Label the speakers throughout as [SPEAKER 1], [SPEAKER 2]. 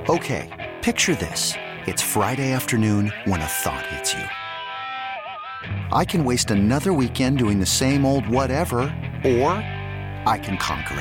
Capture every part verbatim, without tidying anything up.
[SPEAKER 1] Okay, picture this. It's Friday afternoon when a thought hits you. I can waste another weekend doing the same old whatever, or I can conquer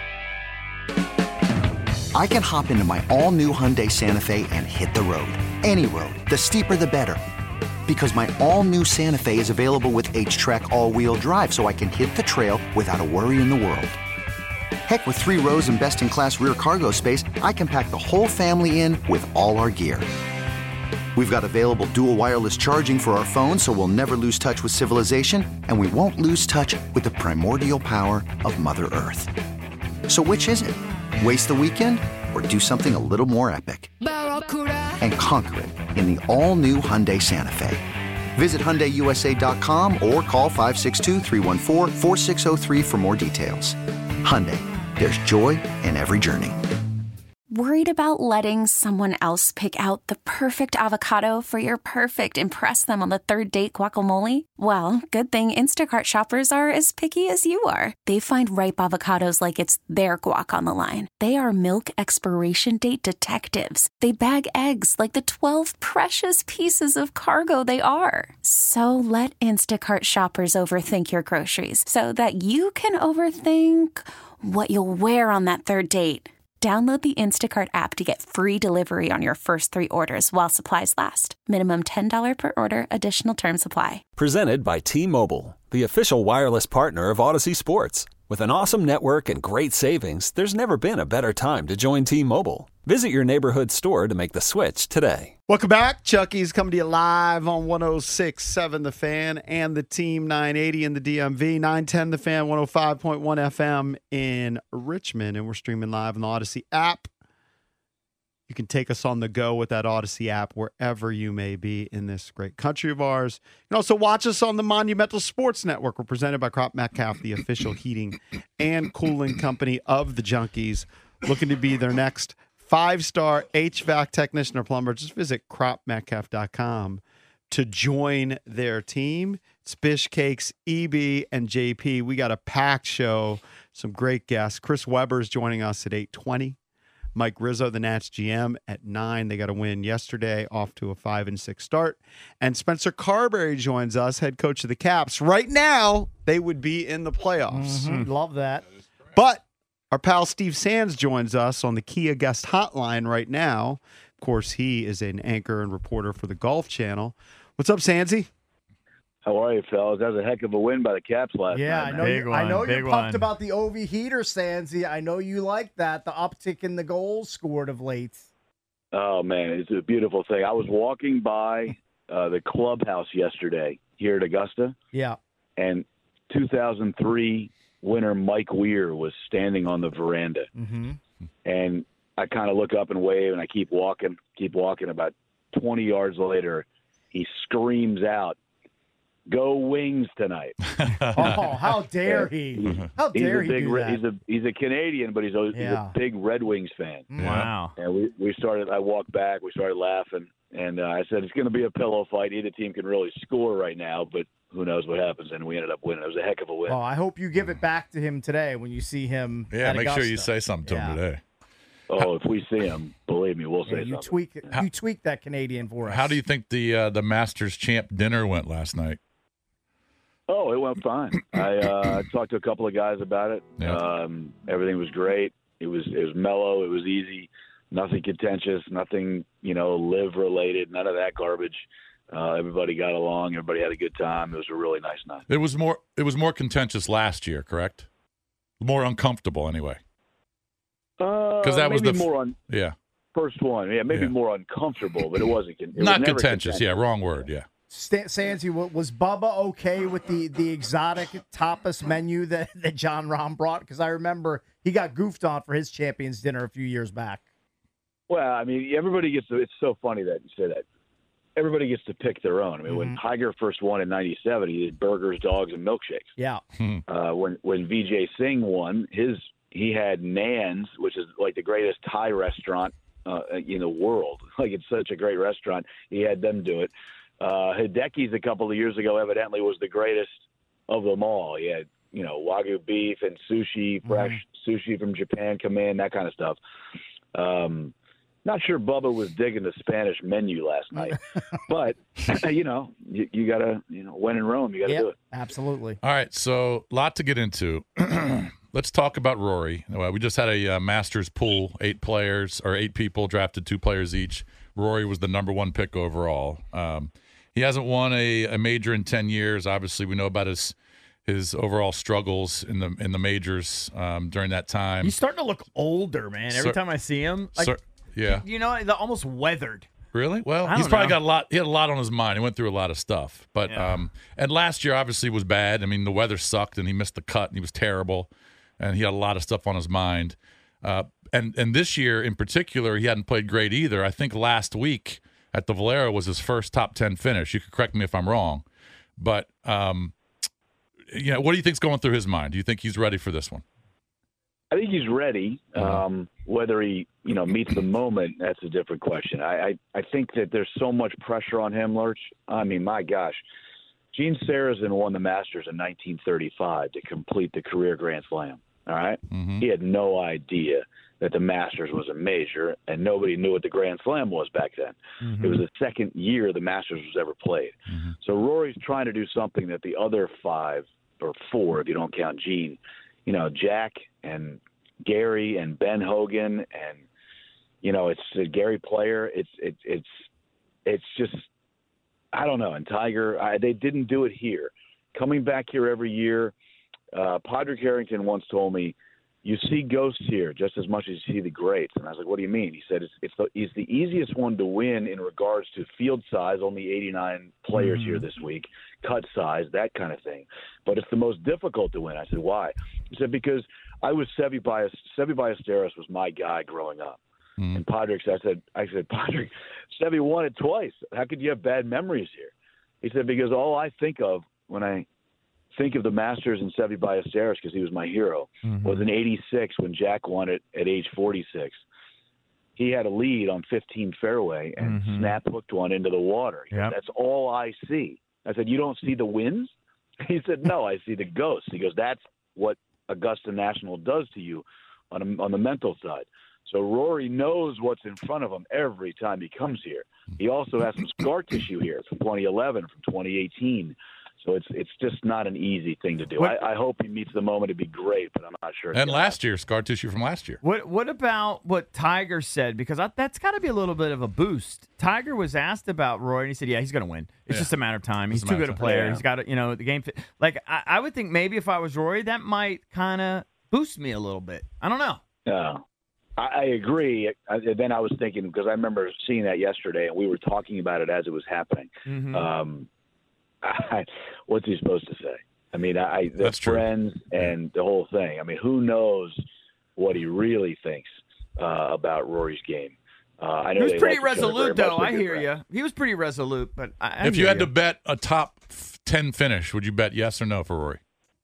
[SPEAKER 1] it. I can hop into my all-new Hyundai Santa Fe and hit the road. Any road. The steeper, the better. Because my all-new Santa Fe is available with H-Track all-wheel drive, so I can hit the trail without a worry in the world. Heck, with three rows and best-in-class rear cargo space, I can pack the whole family in with all our gear. We've got available dual wireless charging for our phones, so we'll never lose touch with civilization, and we won't lose touch with the primordial power of Mother Earth. So which is it? Waste the weekend or do something a little more epic? And conquer it in the all-new Hyundai Santa Fe. Visit Hyundai U S A dot com or call five six two, three one four, four six zero three for more details. Hyundai, there's joy in every journey.
[SPEAKER 2] Worried about letting someone else pick out the perfect avocado for your perfect impress them on the third date guacamole? Well, good thing Instacart shoppers are as picky as you are. They find ripe avocados like it's their guac on the line. They are milk expiration date detectives. They bag eggs like the twelve precious pieces of cargo they are. So let Instacart shoppers overthink your groceries so that you can overthink what you'll wear on that third date. Download the Instacart app to get free delivery on your first three orders while supplies last. Minimum ten dollars per order. Additional terms apply.
[SPEAKER 3] Presented by T-Mobile, the official wireless partner of Odyssey Sports. With an awesome network and great savings, there's never been a better time to join T-Mobile. Visit your neighborhood store to make the switch today.
[SPEAKER 4] Welcome back. Chucky's coming to you live on one oh six point seven The Fan and the Team nine eighty in the D M V, nine ten The Fan, one oh five point one F M in Richmond, and we're streaming live on the Odyssey app. You can take us on the go with that Odyssey app wherever you may be in this great country of ours. You can also watch us on the Monumental Sports Network. We're presented by Crop Metcalf, the official heating and cooling company of the Junkies. Looking to be their next five-star H V A C technician or plumber. Just visit crop metcalf dot com to join their team. It's Bish Cakes, E B, and J P. We got a packed show, some great guests. Chris Webber's joining us at eight twenty. Mike Rizzo, the Nats G M, at nine. They got a win yesterday, off to a five and six start. And Spencer Carberry joins us, head coach of the Caps. Right now, they would be in the playoffs.
[SPEAKER 5] Mm-hmm. Love that.
[SPEAKER 4] But our pal Steve Sands joins us on the Kia Guest Hotline right now. Of course, he is an anchor and reporter for the Golf Channel. What's up, Sandsy?
[SPEAKER 6] How are you, fellas? That was a heck of a win by the Caps last
[SPEAKER 5] yeah,
[SPEAKER 6] night.
[SPEAKER 5] I know.
[SPEAKER 6] Big
[SPEAKER 5] You,
[SPEAKER 6] one,
[SPEAKER 5] I know
[SPEAKER 6] big
[SPEAKER 5] you're pumped
[SPEAKER 6] one.
[SPEAKER 5] about the O V heater, Sandsy. I know you like that. The uptick in the goals scored of late.
[SPEAKER 6] Oh, man, it's a beautiful thing. I was walking by uh, the clubhouse yesterday here at Augusta,
[SPEAKER 5] Yeah.
[SPEAKER 6] and two thousand three winner Mike Weir was standing on the veranda.
[SPEAKER 5] Mm-hmm.
[SPEAKER 6] And I kind of look up and wave, and I keep walking, keep walking. About twenty yards later, he screams out, "Go Wings tonight!"
[SPEAKER 5] Oh, how dare he?
[SPEAKER 6] He's,
[SPEAKER 5] How dare
[SPEAKER 6] he's a
[SPEAKER 5] he
[SPEAKER 6] big,
[SPEAKER 5] do
[SPEAKER 6] Re-
[SPEAKER 5] that?
[SPEAKER 6] He's a he's a Canadian, but he's a, he's
[SPEAKER 5] Yeah.
[SPEAKER 6] a big Red Wings fan.
[SPEAKER 5] Wow.
[SPEAKER 6] And we, we started. I walked back. We started laughing, and uh, I said, "It's going to be a pillow fight. Either team can really score right now, but who knows what happens?" And we ended up winning. It was a heck of a win.
[SPEAKER 5] Oh, I hope you give it back to him today when you see him.
[SPEAKER 7] Yeah,
[SPEAKER 5] at
[SPEAKER 7] make sure you
[SPEAKER 5] Augusta.
[SPEAKER 7] say something to
[SPEAKER 5] Yeah.
[SPEAKER 7] him today.
[SPEAKER 6] Oh, if we see him, believe me, we'll
[SPEAKER 5] Yeah,
[SPEAKER 6] say
[SPEAKER 5] you
[SPEAKER 6] something.
[SPEAKER 5] tweak it. You tweak that Canadian for us.
[SPEAKER 7] How do you think the uh, the Masters champ dinner went last night?
[SPEAKER 6] Oh, it went fine. I uh, talked to a couple of guys about it.
[SPEAKER 7] Yeah.
[SPEAKER 6] Um, everything was great. It was it was mellow. It was easy. Nothing contentious. Nothing you know live related. None of that garbage. Uh, everybody got along. Everybody had a good time. It was a really nice night.
[SPEAKER 7] It was more it was more contentious last year, correct? More uncomfortable, anyway.
[SPEAKER 6] Because
[SPEAKER 7] that was
[SPEAKER 6] maybe
[SPEAKER 7] the f-
[SPEAKER 6] more on
[SPEAKER 7] Yeah,
[SPEAKER 6] first one. Yeah, maybe
[SPEAKER 7] Yeah.
[SPEAKER 6] more uncomfortable, but it wasn't. It was
[SPEAKER 7] not
[SPEAKER 6] never
[SPEAKER 7] contentious. Yeah, wrong word. Yeah.
[SPEAKER 5] Sta- Sandsy, wa- was Bubba okay with the, the exotic tapas menu that, that John Rahm brought? Because I remember he got goofed on for his Champions Dinner a few years back.
[SPEAKER 6] Well, I mean, everybody gets to. It's so funny that you say that. Everybody gets to pick their own. I mean, when
[SPEAKER 5] Mm-hmm.
[SPEAKER 6] Tiger first won in ninety-seven, he did burgers, dogs, and milkshakes.
[SPEAKER 5] Yeah.
[SPEAKER 6] Uh, when when V J Singh won, his he had Nan's, which is like the greatest Thai restaurant uh, in the world. Like it's such a great restaurant. He had them do it. Uh, Hideki's a couple of years ago evidently was the greatest of them all. He had you know Wagyu beef and sushi, fresh
[SPEAKER 5] Mm-hmm.
[SPEAKER 6] sushi from Japan come in, that kind of stuff. Um, Not sure Bubba was digging the Spanish menu last night, but you know, you, you gotta, you know, when in Rome, you gotta
[SPEAKER 5] Yep,
[SPEAKER 6] do it.
[SPEAKER 5] absolutely.
[SPEAKER 7] All right, so a lot to get into. Let's talk about Rory. Well, we just had a uh, Masters pool, eight players or eight people drafted two players each. Rory was the number one pick overall. Um, he hasn't won a, a major in ten years. Obviously, we know about his his overall struggles in the in the majors um, during that time.
[SPEAKER 8] He's starting to look older, man. Every
[SPEAKER 7] Sir-
[SPEAKER 8] time I see him, like,
[SPEAKER 7] Sir- yeah.
[SPEAKER 8] you know, they're almost weathered.
[SPEAKER 7] Really? Well,
[SPEAKER 8] I
[SPEAKER 7] he's
[SPEAKER 8] don't
[SPEAKER 7] probably
[SPEAKER 8] know.
[SPEAKER 7] got a lot. He had a lot on his mind. He went through a lot of stuff. But
[SPEAKER 8] Yeah.
[SPEAKER 7] um, and last year obviously was bad. I mean, the weather sucked, and he missed the cut, and he was terrible, and he had a lot of stuff on his mind. Uh, and and this year in particular, he hadn't played great either. I think last week at the Valero was his first top ten finish. You could correct me if I'm wrong, but um, you know, what do you think's going through his mind? Do you think he's ready for this one?
[SPEAKER 6] I think he's ready. Um, whether he, you know, meets the moment, that's a different question. I, I, I think that there's so much pressure on him, Lurch. I mean, my gosh. Gene Sarazen won the Masters in nineteen thirty-five to complete the career Grand Slam, all right?
[SPEAKER 7] Mm-hmm.
[SPEAKER 6] He had no idea that the Masters was a major, and nobody knew what the Grand Slam was back then.
[SPEAKER 8] Mm-hmm.
[SPEAKER 6] It was the second year the Masters was ever played.
[SPEAKER 7] Mm-hmm.
[SPEAKER 6] So Rory's trying to do something that the other five, or four if you don't count Gene, you know, Jack and Gary and Ben Hogan and, you know, it's a Gary Player. It's it's it's it's just, I don't know. And Tiger, I, they didn't do it here. Coming back here every year, uh, Padraig Harrington once told me, you see ghosts here just as much as you see the greats. And I was like, what do you mean? He said, it's, it's, the, it's the easiest one to win in regards to field size, only eighty-nine players
[SPEAKER 8] Mm-hmm.
[SPEAKER 6] here this week, cut size, that kind of thing. But it's the most difficult to win. I said, why? He said, because I was Seve Ballesteros. Seve Ballesteros was my guy growing up.
[SPEAKER 7] Mm.
[SPEAKER 6] And Padraig, I said, I said, Padraig, Seve won it twice. How could you have bad memories here? He said, because all I think of when I think of the Masters and Seve Ballesteros, because he was my hero,
[SPEAKER 8] Mm-hmm.
[SPEAKER 6] was in eighty-six when Jack won it at age forty-six. He had a lead on fifteen fairway and
[SPEAKER 8] Mhm.
[SPEAKER 6] snap hooked one into the water. He goes,
[SPEAKER 8] Yep.
[SPEAKER 6] that's all I see. I said, you don't see the wins? He said, no, I see the ghosts. He goes, that's what Augusta National does to you on a, on the mental side. So Rory knows what's in front of him every time he comes here. He also has some scar tissue here from twenty eleven, from twenty eighteen. So it's it's just not an easy thing to do.
[SPEAKER 8] What-
[SPEAKER 6] I, I hope he meets the moment. It'd be great, but I'm not sure. it's
[SPEAKER 7] And
[SPEAKER 6] gonna
[SPEAKER 7] last year, scar tissue from last year.
[SPEAKER 8] What What about what Tiger said? Because I, that's got to be a little bit of a boost. Tiger was asked about Roy, and he said, "Yeah, he's going to win. It's
[SPEAKER 7] Yeah.
[SPEAKER 8] just a matter of time. He's
[SPEAKER 7] Just a
[SPEAKER 8] too
[SPEAKER 7] matter
[SPEAKER 8] good a
[SPEAKER 7] of
[SPEAKER 6] time.
[SPEAKER 8] player.
[SPEAKER 6] Yeah.
[SPEAKER 8] He's got to, you know, the game. Fit. Like I, I would think maybe if I was Rory, that might kind of boost me a little bit. I don't know.
[SPEAKER 6] No, I, I agree. I, then I was thinking, because I remember seeing that yesterday, and we were talking about it as it was happening.
[SPEAKER 8] Mhm.
[SPEAKER 6] Um, I, what's he supposed to say? I mean, I the
[SPEAKER 7] That's true.
[SPEAKER 6] friends and the whole thing. I mean, who knows what he really thinks uh, about Rory's game? Uh, I know
[SPEAKER 8] He was
[SPEAKER 6] they
[SPEAKER 8] pretty
[SPEAKER 6] like each other very
[SPEAKER 8] resolute, though.
[SPEAKER 6] much. They're
[SPEAKER 8] I
[SPEAKER 6] good
[SPEAKER 8] hear
[SPEAKER 6] friends.
[SPEAKER 8] you. He was pretty resolute, but I, I
[SPEAKER 7] If you
[SPEAKER 8] hear
[SPEAKER 7] had to bet a top f- ten finish, would you bet yes or no for Rory?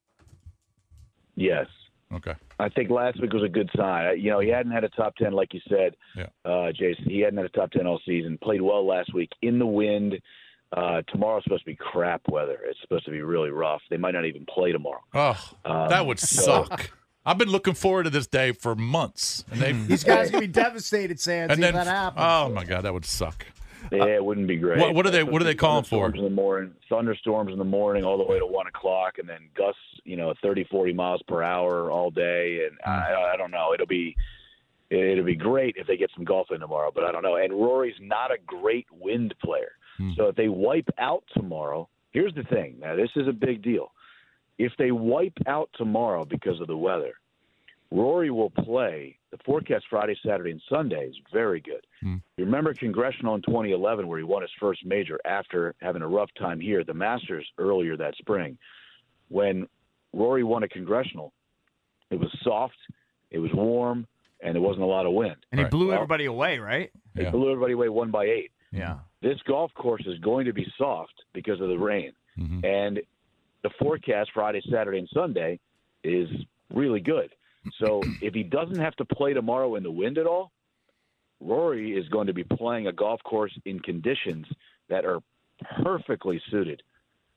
[SPEAKER 6] Yes.
[SPEAKER 7] Okay.
[SPEAKER 6] I think last week was a good sign. I- You know, he hadn't had a top ten, like you said,
[SPEAKER 7] Yeah.
[SPEAKER 6] uh, Jason. He hadn't had a top ten all season. Played well last week in the wind. Uh, tomorrow's supposed to be crap weather. It's supposed to be really rough. They might not even play tomorrow.
[SPEAKER 7] Oh,
[SPEAKER 6] Um,
[SPEAKER 7] that would
[SPEAKER 6] so-
[SPEAKER 7] suck. I've been looking forward to this day for months, and they
[SPEAKER 5] These guys are gonna be devastated, Sands,
[SPEAKER 7] and
[SPEAKER 5] if
[SPEAKER 7] then
[SPEAKER 5] that happens.
[SPEAKER 7] oh my god, that would suck.
[SPEAKER 6] Yeah, it wouldn't be great.
[SPEAKER 7] What- what are they-
[SPEAKER 6] It's
[SPEAKER 7] what are they calling for?
[SPEAKER 6] Thunderstorms in the morning, thunderstorms in the morning, all the way to one o'clock, and then gusts, you know, thirty, forty miles per hour all day. And I, I don't know. It'll be, it'll be great if they get some golf in tomorrow, but I don't know. And Rory's not a great wind player,
[SPEAKER 7] Hmm.
[SPEAKER 6] so if they wipe out tomorrow, here's the thing. Now this is a big deal. If they wipe out tomorrow because of the weather, Rory will play. The forecast Friday, Saturday, and Sunday is very good.
[SPEAKER 7] Hmm.
[SPEAKER 6] You remember Congressional in twenty eleven where he won his first major after having a rough time here at the Masters earlier that spring. When Rory won a Congressional, it was soft, it was warm, and there wasn't a lot of wind.
[SPEAKER 8] And he
[SPEAKER 7] Right.
[SPEAKER 8] blew
[SPEAKER 6] Well-
[SPEAKER 8] everybody away, right?
[SPEAKER 6] It
[SPEAKER 7] Yeah.
[SPEAKER 6] blew everybody away one by eight.
[SPEAKER 8] Yeah.
[SPEAKER 6] This golf course is going to be soft because of the rain.
[SPEAKER 7] Mhm.
[SPEAKER 6] And the forecast Friday, Saturday, and Sunday is really good. So if he doesn't have to play tomorrow in the wind at all, Rory is going to be playing a golf course in conditions that are perfectly suited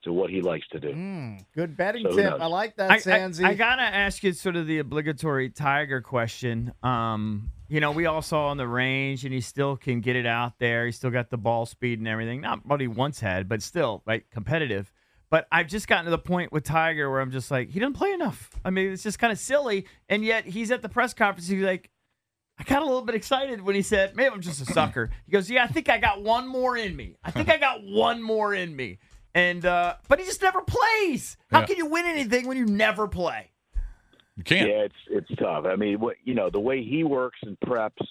[SPEAKER 6] to what he likes to do.
[SPEAKER 5] Mm, good betting
[SPEAKER 6] So who
[SPEAKER 5] tip.
[SPEAKER 6] knows?
[SPEAKER 5] I like that,
[SPEAKER 8] I,
[SPEAKER 5] Sandsy.
[SPEAKER 8] I, I gotta ask you sort of the obligatory Tiger question. Um, you know, we all saw on the range, and he still can get it out there. He's still got the ball speed and everything. Not what he once had, but still, right, competitive. But I've just gotten to the point with Tiger where I'm just like, he doesn't play enough. I mean, it's just kind of silly. And yet he's at the press conference. He's like, I got a little bit excited when he said, maybe I'm just a sucker. He goes, yeah, I think I got one more in me. I think I got one more in me. And uh, but he just never plays. How
[SPEAKER 7] Yeah.
[SPEAKER 8] can you win anything when you never play?
[SPEAKER 7] You can't.
[SPEAKER 6] Yeah, it's it's tough. I mean, what you know, the way he works and preps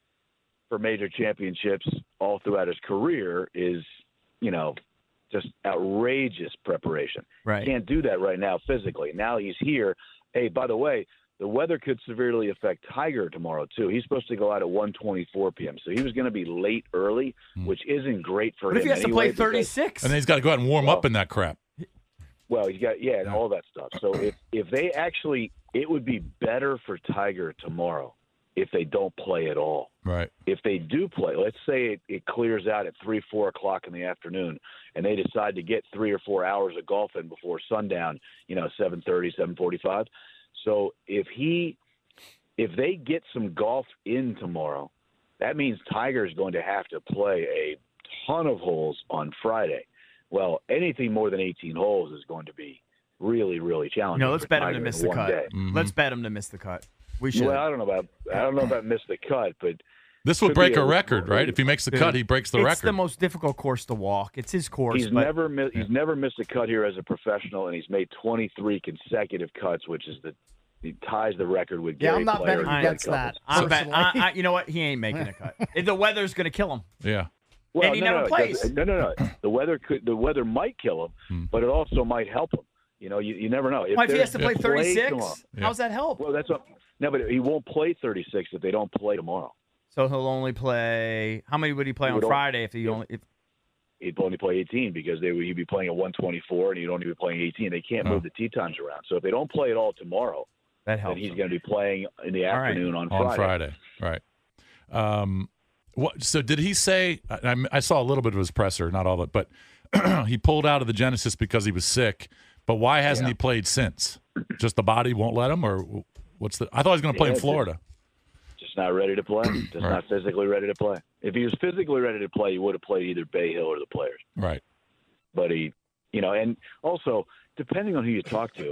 [SPEAKER 6] for major championships all throughout his career is, you know, just outrageous preparation.
[SPEAKER 8] Right.
[SPEAKER 6] Can't do that right now physically. Now he's here. Hey, by the way, the weather could severely affect Tiger tomorrow too. He's supposed to go out at one twenty-four p.m. So he was going to be late early, which isn't great for
[SPEAKER 8] What
[SPEAKER 6] him.
[SPEAKER 8] if he has to
[SPEAKER 6] anyway,
[SPEAKER 8] play
[SPEAKER 6] because-
[SPEAKER 8] thirty-six?
[SPEAKER 7] And then he's got to go out and warm
[SPEAKER 6] Well-
[SPEAKER 7] up in that crap.
[SPEAKER 6] Well, you got yeah, and all that stuff. So if if they actually, it would be better for Tiger tomorrow if they don't play at all.
[SPEAKER 7] Right.
[SPEAKER 6] If they do play, let's say it, it clears out at three, four o'clock in the afternoon, and they decide to get three or four hours of golf in before sundown, you know, seven thirty, seven forty-five. So if he, if they get some golf in tomorrow, that means Tiger is going to have to play a ton of holes on Friday. Well, anything more than eighteen holes is going to be really, really challenging.
[SPEAKER 8] No, let's
[SPEAKER 6] for
[SPEAKER 8] bet him
[SPEAKER 6] Tiger
[SPEAKER 8] to miss
[SPEAKER 6] in
[SPEAKER 8] the
[SPEAKER 6] one
[SPEAKER 8] cut.
[SPEAKER 6] day.
[SPEAKER 7] Mhm.
[SPEAKER 8] Let's bet him to miss the cut. We should.
[SPEAKER 6] Well, I don't know about I don't know about miss the cut, but
[SPEAKER 7] This would
[SPEAKER 6] Could
[SPEAKER 7] break
[SPEAKER 6] be
[SPEAKER 7] a
[SPEAKER 6] a-
[SPEAKER 7] record, right? If he makes the
[SPEAKER 8] Dude,
[SPEAKER 7] cut, he breaks the
[SPEAKER 8] it's
[SPEAKER 7] record.
[SPEAKER 8] the most difficult course to walk. It's his course.
[SPEAKER 6] he's
[SPEAKER 8] but
[SPEAKER 6] never mi- he's never missed a cut here as a professional, and he's made twenty-three consecutive cuts, which is the he ties the record with
[SPEAKER 5] Yeah,
[SPEAKER 6] Gary
[SPEAKER 5] I'm not
[SPEAKER 6] Player.
[SPEAKER 5] betting
[SPEAKER 6] He's
[SPEAKER 5] against
[SPEAKER 6] got a
[SPEAKER 5] that.
[SPEAKER 6] couple.
[SPEAKER 8] I'm bet, I,
[SPEAKER 5] personally.
[SPEAKER 8] I, you know what? He ain't making a cut. The weather's going to kill him.
[SPEAKER 7] yeah.
[SPEAKER 6] Well,
[SPEAKER 8] and he
[SPEAKER 6] no,
[SPEAKER 8] never
[SPEAKER 6] no, it
[SPEAKER 8] plays.
[SPEAKER 6] doesn't- No, no, no. The weather could the weather might kill him,
[SPEAKER 7] Hmm.
[SPEAKER 6] but it also might help him. You know, you, you never know.
[SPEAKER 8] Why, if he
[SPEAKER 6] there's
[SPEAKER 8] has to play
[SPEAKER 6] a play
[SPEAKER 8] thirty-six,
[SPEAKER 6] tomorrow-
[SPEAKER 7] Yeah.
[SPEAKER 8] how's that help?
[SPEAKER 6] Well, that's what. No, but he won't play thirty-six if they don't play tomorrow.
[SPEAKER 8] So he'll only play. How many would he play
[SPEAKER 6] He
[SPEAKER 8] on
[SPEAKER 6] would al-
[SPEAKER 8] Friday if he
[SPEAKER 6] Yeah.
[SPEAKER 8] only? If,
[SPEAKER 6] He'd only play eighteen because they would, he'd be playing at one twenty-four, and he'd only be playing eighteen. They can't
[SPEAKER 7] Oh.
[SPEAKER 6] move the tee times around. So if they don't play at all tomorrow,
[SPEAKER 8] that
[SPEAKER 6] then
[SPEAKER 8] helps.
[SPEAKER 6] he's
[SPEAKER 8] him.
[SPEAKER 6] going to be playing in the
[SPEAKER 8] All right.
[SPEAKER 6] afternoon on
[SPEAKER 7] On
[SPEAKER 6] Friday.
[SPEAKER 7] Friday, right? Um, what? So did he say? I, I saw a little bit of his presser, not all of it, but he pulled out of the Genesis because he was sick. But why hasn't
[SPEAKER 6] Yeah.
[SPEAKER 7] he played since? Just the body won't let him, or what's the? I thought he was going to play
[SPEAKER 6] Yeah,
[SPEAKER 7] in
[SPEAKER 6] it's-
[SPEAKER 7] Florida.
[SPEAKER 6] Just not ready to play. Just
[SPEAKER 7] Right.
[SPEAKER 6] not physically ready to play. If he was physically ready to play, he would have played either Bay Hill or the Players.
[SPEAKER 7] Right.
[SPEAKER 6] But he, you know, and also depending on who you talk to,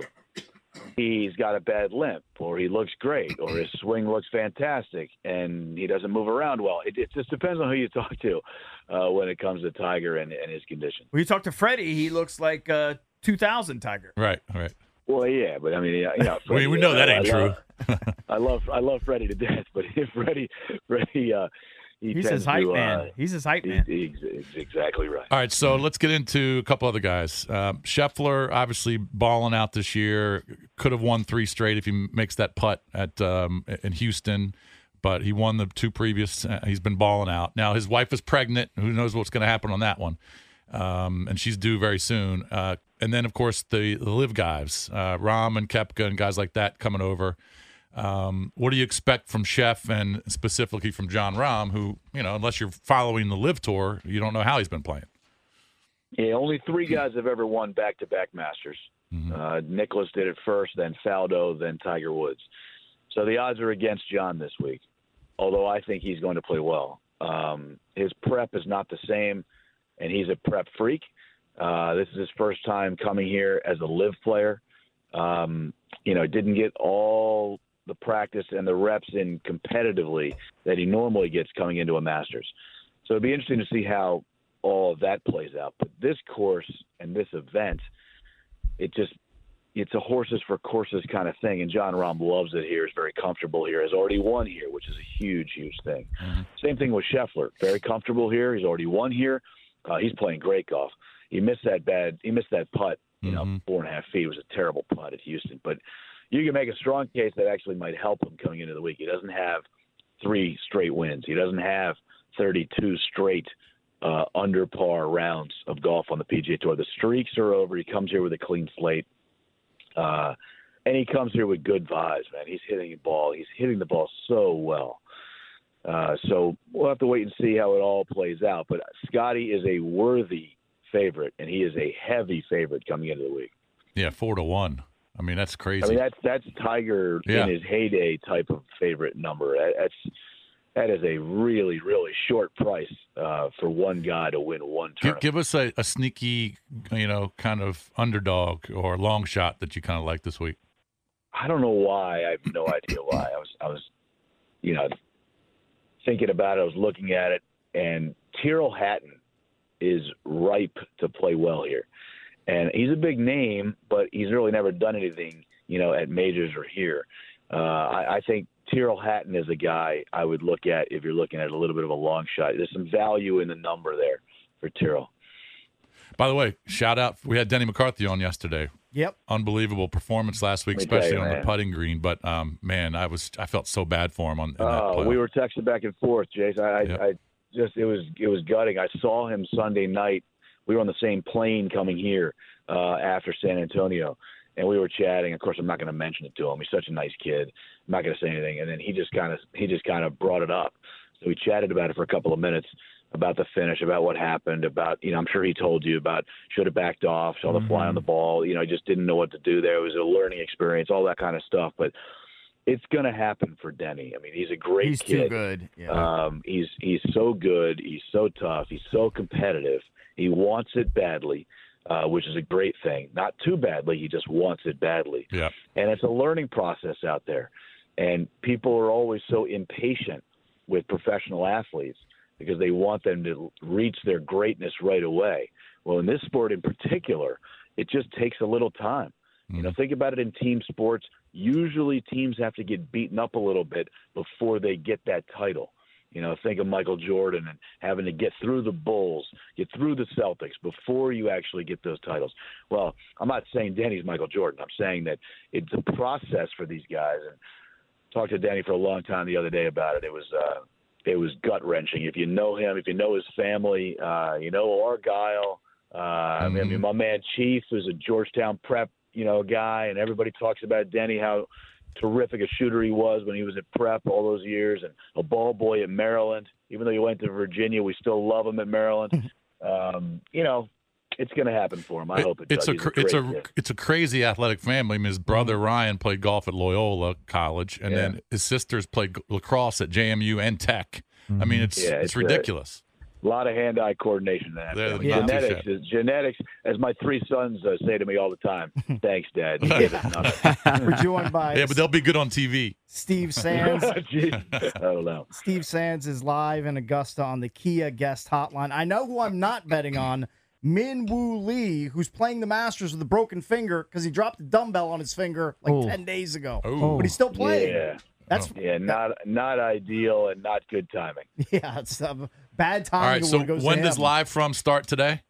[SPEAKER 6] he's got a bad limp, or he looks great, or his swing looks fantastic, and he doesn't move around well. It, it just depends on who you talk to uh, when it comes to Tiger and, and his condition.
[SPEAKER 8] When you talk to Freddie, he looks like uh, two thousand Tiger.
[SPEAKER 7] Right. Right.
[SPEAKER 6] Well, yeah, but I mean, you know,
[SPEAKER 7] We-
[SPEAKER 6] Freddie,
[SPEAKER 7] we know that
[SPEAKER 6] uh,
[SPEAKER 7] ain't
[SPEAKER 6] I
[SPEAKER 7] true.
[SPEAKER 6] Love, I love I love Freddie to death, but if Freddie, Freddie, uh, he
[SPEAKER 8] He's
[SPEAKER 6] tends
[SPEAKER 8] his hype
[SPEAKER 6] to,
[SPEAKER 8] man.
[SPEAKER 6] Uh,
[SPEAKER 8] He's his hype
[SPEAKER 6] he-
[SPEAKER 8] man.
[SPEAKER 6] he's, he's exactly right.
[SPEAKER 7] All right, so let's get into a couple other guys. Um, Scheffler, obviously balling out this year. Could have won three straight if he makes that putt at um, in Houston, but he won the two previous. Uh, he's been balling out. Now his wife is pregnant. Who knows what's going to happen on that one? Um, and she's due very soon. Uh, and then of course the, the live guys, uh, Rahm and Koepka and guys like that coming over. Um, what do you expect from Sheff and specifically from Jon Rahm, who, you know, unless you're following the Live Tour, you don't know how he's been playing.
[SPEAKER 6] Yeah, only three guys have ever won back-to-back Masters.
[SPEAKER 7] Mm-hmm.
[SPEAKER 6] Uh, Nicklaus did it first, then Faldo, then Tiger Woods. So the odds are against John this week, although I think he's going to play well. Um, his prep is not the same, and he's a prep freak. Uh, this is his first time coming here as a live player. Um, you know, didn't get all the practice and the reps in competitively that he normally gets coming into a Masters. So it'd be interesting to see how all of that plays out. But this course and this event, it just it's a horses for courses kind of thing. And Jon Rahm loves it here. Is very comfortable here. Has already won here, which is a huge, huge thing.
[SPEAKER 7] Mm-hmm.
[SPEAKER 6] Same thing with Scheffler. Very comfortable here. He's already won here. Uh, he's playing great golf. He missed that bad. He missed that putt. You know,
[SPEAKER 7] Mm-hmm.
[SPEAKER 6] four and a half feet. It was a terrible putt at Houston. But you can make a strong case that actually might help him coming into the week. He doesn't have three straight wins. He doesn't have thirty-two straight uh, under par rounds of golf on the P G A Tour. The streaks are over. He comes here with a clean slate. Uh, and he comes here with good vibes, man. He's hitting the ball. He's hitting the ball so well. Uh, so we'll have to wait and see how it all plays out. But Scotty is a worthy favorite, and he is a heavy favorite coming into the week.
[SPEAKER 7] Yeah, four to one. I mean, that's crazy.
[SPEAKER 6] I mean, that's that's Tiger
[SPEAKER 7] Yeah.
[SPEAKER 6] in his heyday type of favorite number. That- That's that is a really, really short price uh, for one guy to win one
[SPEAKER 7] Give,
[SPEAKER 6] tournament.
[SPEAKER 7] give us a, a sneaky, you know, kind of underdog or long shot that you kind of like this week.
[SPEAKER 6] I don't know why. I have no idea why. I was, I was, you know, thinking about it. I was looking at it, and Tyrrell Hatton is ripe to play well here. And he's a big name, but he's really never done anything, you know, at majors or here. Uh, I, I think Tyrrell Hatton is a guy I would look at if you're looking at a little bit of a long shot. There's some value in the number there for Tyrrell.
[SPEAKER 7] By the way, shout out. We had Denny McCarthy on yesterday.
[SPEAKER 5] Yep.
[SPEAKER 7] Unbelievable performance last week,
[SPEAKER 6] Let me tell
[SPEAKER 7] especially
[SPEAKER 6] you,
[SPEAKER 7] on
[SPEAKER 6] man.
[SPEAKER 7] the putting green. But um, man, I was I felt so bad for him on in that
[SPEAKER 6] Uh,
[SPEAKER 7] playoff.
[SPEAKER 6] we were texting back and forth, Jason. I,
[SPEAKER 7] Yep.
[SPEAKER 6] I, I just it was it was gutting. I saw him Sunday night. We were on the same plane coming here uh, after San Antonio, and we were chatting. Of course, I'm not going to mention it to him. He's such a nice kid. I'm not going to say anything. And then he just kind of he just kind of brought it up. So we chatted about it for a couple of minutes, about the finish, about what happened, about you know I'm sure he told you about should have backed off, saw the fly on the ball. You know, just didn't know what to do there. It was a learning experience, all that kind of stuff. But it's going to happen for Denny. I mean, he's a great
[SPEAKER 8] He's
[SPEAKER 6] kid.
[SPEAKER 8] too good. Yeah.
[SPEAKER 6] Um, he's he's so good. He's so tough. He's so competitive. He wants it badly, uh, which is a great thing. Not too badly. He just wants it badly.
[SPEAKER 7] Yeah.
[SPEAKER 6] And it's a learning process out there. And people are always so impatient with professional athletes because they want them to reach their greatness right away. Well, in this sport in particular, it just takes a little time. You know, think about it in team sports. Usually teams have to get beaten up a little bit before they get that title. You know, think of Michael Jordan and having to get through the Bulls, get through the Celtics before you actually get those titles. Well, I'm not saying Danny's Michael Jordan. I'm saying that it's a process for these guys. And talked to Danny for a long time the other day about it. It was uh, it was gut wrenching. If you know him, if you know his family, uh, you know Argyle. Uh, I mean, I mean, my man Chief is a Georgetown prep, you know, guy, and everybody talks about Denny, how terrific a shooter he was when he was at prep all those years, and a ball boy at Maryland. Even though he went to Virginia, we still love him at Maryland. um, you know, it's going to happen for him. I
[SPEAKER 7] It-
[SPEAKER 6] hope it
[SPEAKER 7] it's
[SPEAKER 6] does.
[SPEAKER 7] a
[SPEAKER 6] He's
[SPEAKER 7] cr- it's
[SPEAKER 6] great
[SPEAKER 7] a
[SPEAKER 6] kid.
[SPEAKER 7] it's a crazy athletic family. I mean, his brother Ryan played golf at Loyola College, and
[SPEAKER 6] Yeah.
[SPEAKER 7] then his sisters played g- lacrosse at J M U and Tech. I mean, it's
[SPEAKER 6] Yeah,
[SPEAKER 7] it's,
[SPEAKER 6] it's, uh,
[SPEAKER 7] ridiculous.
[SPEAKER 6] A lot of hand-eye coordination in that.
[SPEAKER 7] They're
[SPEAKER 6] family.
[SPEAKER 7] not too
[SPEAKER 6] Genetics,
[SPEAKER 7] shabby.
[SPEAKER 6] is, genetics, as my three sons uh, say to me all the time. Thanks, Dad. You gave us nothing.
[SPEAKER 5] We're joined by
[SPEAKER 7] Yeah, but they'll be good on T V.
[SPEAKER 5] Steve Sands.
[SPEAKER 6] Jeez. I don't know.
[SPEAKER 5] Steve Sands is live in Augusta on the Kia guest hotline. I know who I'm not betting on. Min Woo Lee, who's playing the Masters with a broken finger because he dropped a dumbbell on his finger like
[SPEAKER 8] Oh.
[SPEAKER 5] ten days ago.
[SPEAKER 7] Oh.
[SPEAKER 5] But he's still playing.
[SPEAKER 6] Yeah.
[SPEAKER 5] That's
[SPEAKER 6] Yeah, not not ideal and not good timing.
[SPEAKER 5] yeah, it's a bad
[SPEAKER 7] All
[SPEAKER 5] timing.
[SPEAKER 7] right, so
[SPEAKER 5] when it goes to
[SPEAKER 7] when does
[SPEAKER 5] him.
[SPEAKER 7] Live From start today?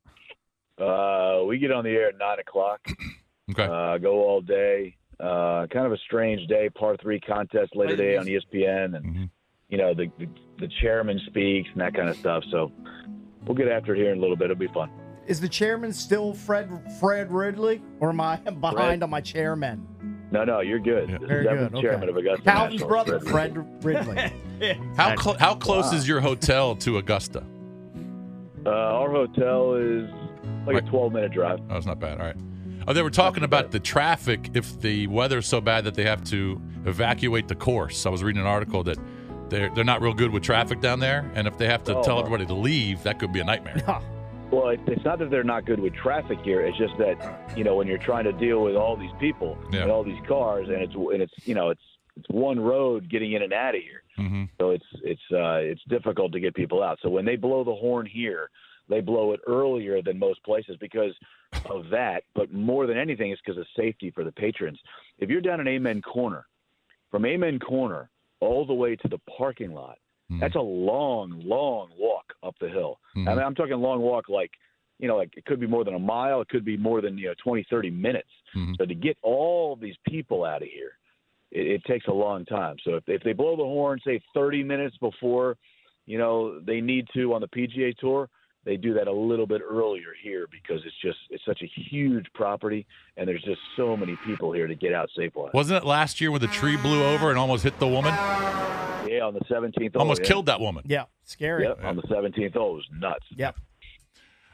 [SPEAKER 6] Uh, we get on the air at nine o'clock.
[SPEAKER 7] Okay.
[SPEAKER 6] Uh, go all day. Uh, kind of a strange day. Par three contest later today on E S P N, and
[SPEAKER 7] Mhm.
[SPEAKER 6] you know the, the the chairman speaks and that kind of stuff. So we'll get after it here in a little bit. It'll be fun.
[SPEAKER 5] Is the chairman still Fred Fred Ridley, or am I behind
[SPEAKER 6] Fred.
[SPEAKER 5] on my chairman?
[SPEAKER 6] No, no, you're good.
[SPEAKER 7] Yeah.
[SPEAKER 6] This
[SPEAKER 5] Very
[SPEAKER 6] is Evan's
[SPEAKER 5] good.
[SPEAKER 6] chairman
[SPEAKER 5] Okay.
[SPEAKER 6] of Augusta
[SPEAKER 5] Calvin's
[SPEAKER 6] National.
[SPEAKER 5] brother,
[SPEAKER 6] Fred.
[SPEAKER 5] Fred Ridley.
[SPEAKER 7] How cl- how close is your hotel to Augusta?
[SPEAKER 6] Uh, our hotel is like
[SPEAKER 7] Right.
[SPEAKER 6] a twelve minute drive.
[SPEAKER 7] Oh, it's not bad. All right. Oh, they were talking about the traffic if the weather's so bad that they have to evacuate the course. I was reading an article that they're they're not real good with traffic down there, and if they have to
[SPEAKER 6] Oh.
[SPEAKER 7] tell everybody to leave, that could be a nightmare.
[SPEAKER 6] Well, it, it's not that they're not good with traffic here. It's just that you know when you're trying to deal with all these people
[SPEAKER 7] Yeah.
[SPEAKER 6] and all these cars, and it's and it's you know it's it's one road getting in and out of here.
[SPEAKER 7] hmm
[SPEAKER 6] So it's it's uh, it's difficult to get people out. So when they blow the horn here, they blow it earlier than most places because of that. But more than anything, it's because of safety for the patrons. If you're down in Amen Corner, from Amen Corner all the way to the parking lot,
[SPEAKER 7] Mhm.
[SPEAKER 6] that's a long, long walk up the hill.
[SPEAKER 7] Mhm.
[SPEAKER 6] I mean, I'm talking long walk like, you know, like it could be more than a mile. It could be more than, you know, twenty, thirty minutes.
[SPEAKER 7] Mhm.
[SPEAKER 6] So to get all these people out of here, it, it takes a long time. So if, if they blow the horn, say thirty minutes before, you know, they need to on the P G A Tour, they do that a little bit earlier here because it's just it's such a huge property and there's just so many people here to get out safe-wise.
[SPEAKER 7] Wasn't it last year when the tree blew over and almost hit the woman?
[SPEAKER 6] Yeah, on the seventeenth.
[SPEAKER 7] Almost
[SPEAKER 6] yeah.
[SPEAKER 7] killed that woman.
[SPEAKER 5] Yeah, scary.
[SPEAKER 6] Yep, on the seventeenth. Oh, it was nuts.
[SPEAKER 5] Yep.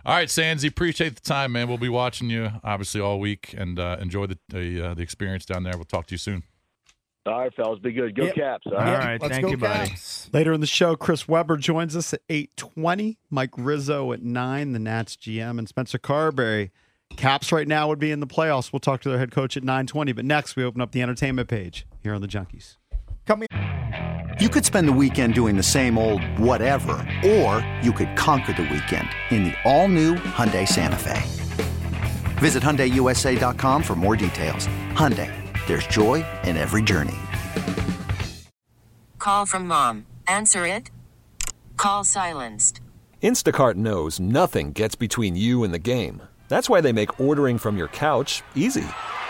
[SPEAKER 7] All right, Sandsy, appreciate the time, man. We'll be watching you obviously all week, and uh, enjoy the the, uh, the experience down there. We'll talk to you soon.
[SPEAKER 6] All right, fellas, be good. Go
[SPEAKER 5] Yep.
[SPEAKER 6] Caps. All
[SPEAKER 8] All
[SPEAKER 6] right.
[SPEAKER 8] right,
[SPEAKER 5] Let's
[SPEAKER 8] thank
[SPEAKER 5] go
[SPEAKER 8] you, buddy.
[SPEAKER 5] Caps.
[SPEAKER 4] Later in the show, Chris Webber joins us at eight twenty. Mike Rizzo at nine, the Nats G M, and Spencer Carberry. Caps right now would be in the playoffs. We'll talk to their head coach at nine twenty. But next, we open up the entertainment page here on the Junkies.
[SPEAKER 5] Come
[SPEAKER 1] You could spend the weekend doing the same old whatever, or you could conquer the weekend in the all-new Hyundai Santa Fe. Visit Hyundai U S A dot com for more details. Hyundai, there's joy in every journey.
[SPEAKER 9] Call from mom. Answer it. Call silenced.
[SPEAKER 3] Instacart knows nothing gets between you and the game. That's why they make ordering from your couch easy.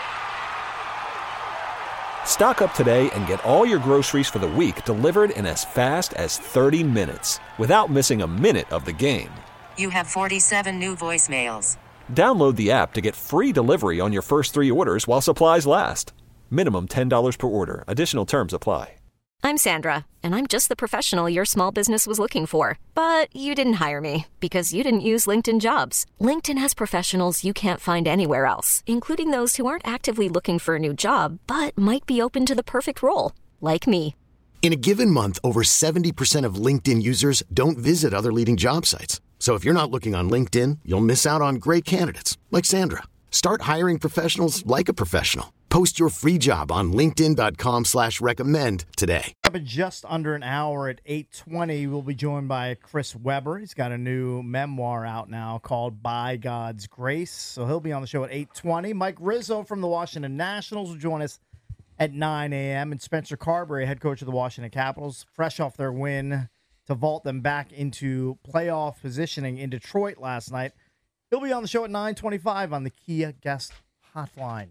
[SPEAKER 3] Stock up today and get all your groceries for the week delivered in as fast as thirty minutes without missing a minute of the game.
[SPEAKER 9] You have forty-seven new voicemails.
[SPEAKER 3] Download the app to get free delivery on your first three orders while supplies last. Minimum ten dollars per order. Additional terms apply.
[SPEAKER 10] I'm Sandra, and I'm just the professional your small business was looking for. But you didn't hire me because you didn't use LinkedIn Jobs. LinkedIn has professionals you can't find anywhere else, including those who aren't actively looking for a new job, but might be open to the perfect role, like me.
[SPEAKER 11] In a given month, over seventy percent of LinkedIn users don't visit other leading job sites. So if you're not looking on LinkedIn, you'll miss out on great candidates like Sandra. Start hiring professionals like a professional. Post your free job on linkedin dot com slash recommend today.
[SPEAKER 5] up in just under an hour at eight twenty. We'll be joined by Chris Webber. He's got a new memoir out now called By God's Grace. So he'll be on the show at eight twenty. Mike Rizzo from the Washington Nationals will join us at nine a.m. And Spencer Carberry, head coach of the Washington Capitals, fresh off their win to vault them back into playoff positioning in Detroit last night. He'll be on the show at nine twenty-five on the Kia Guest Hotline.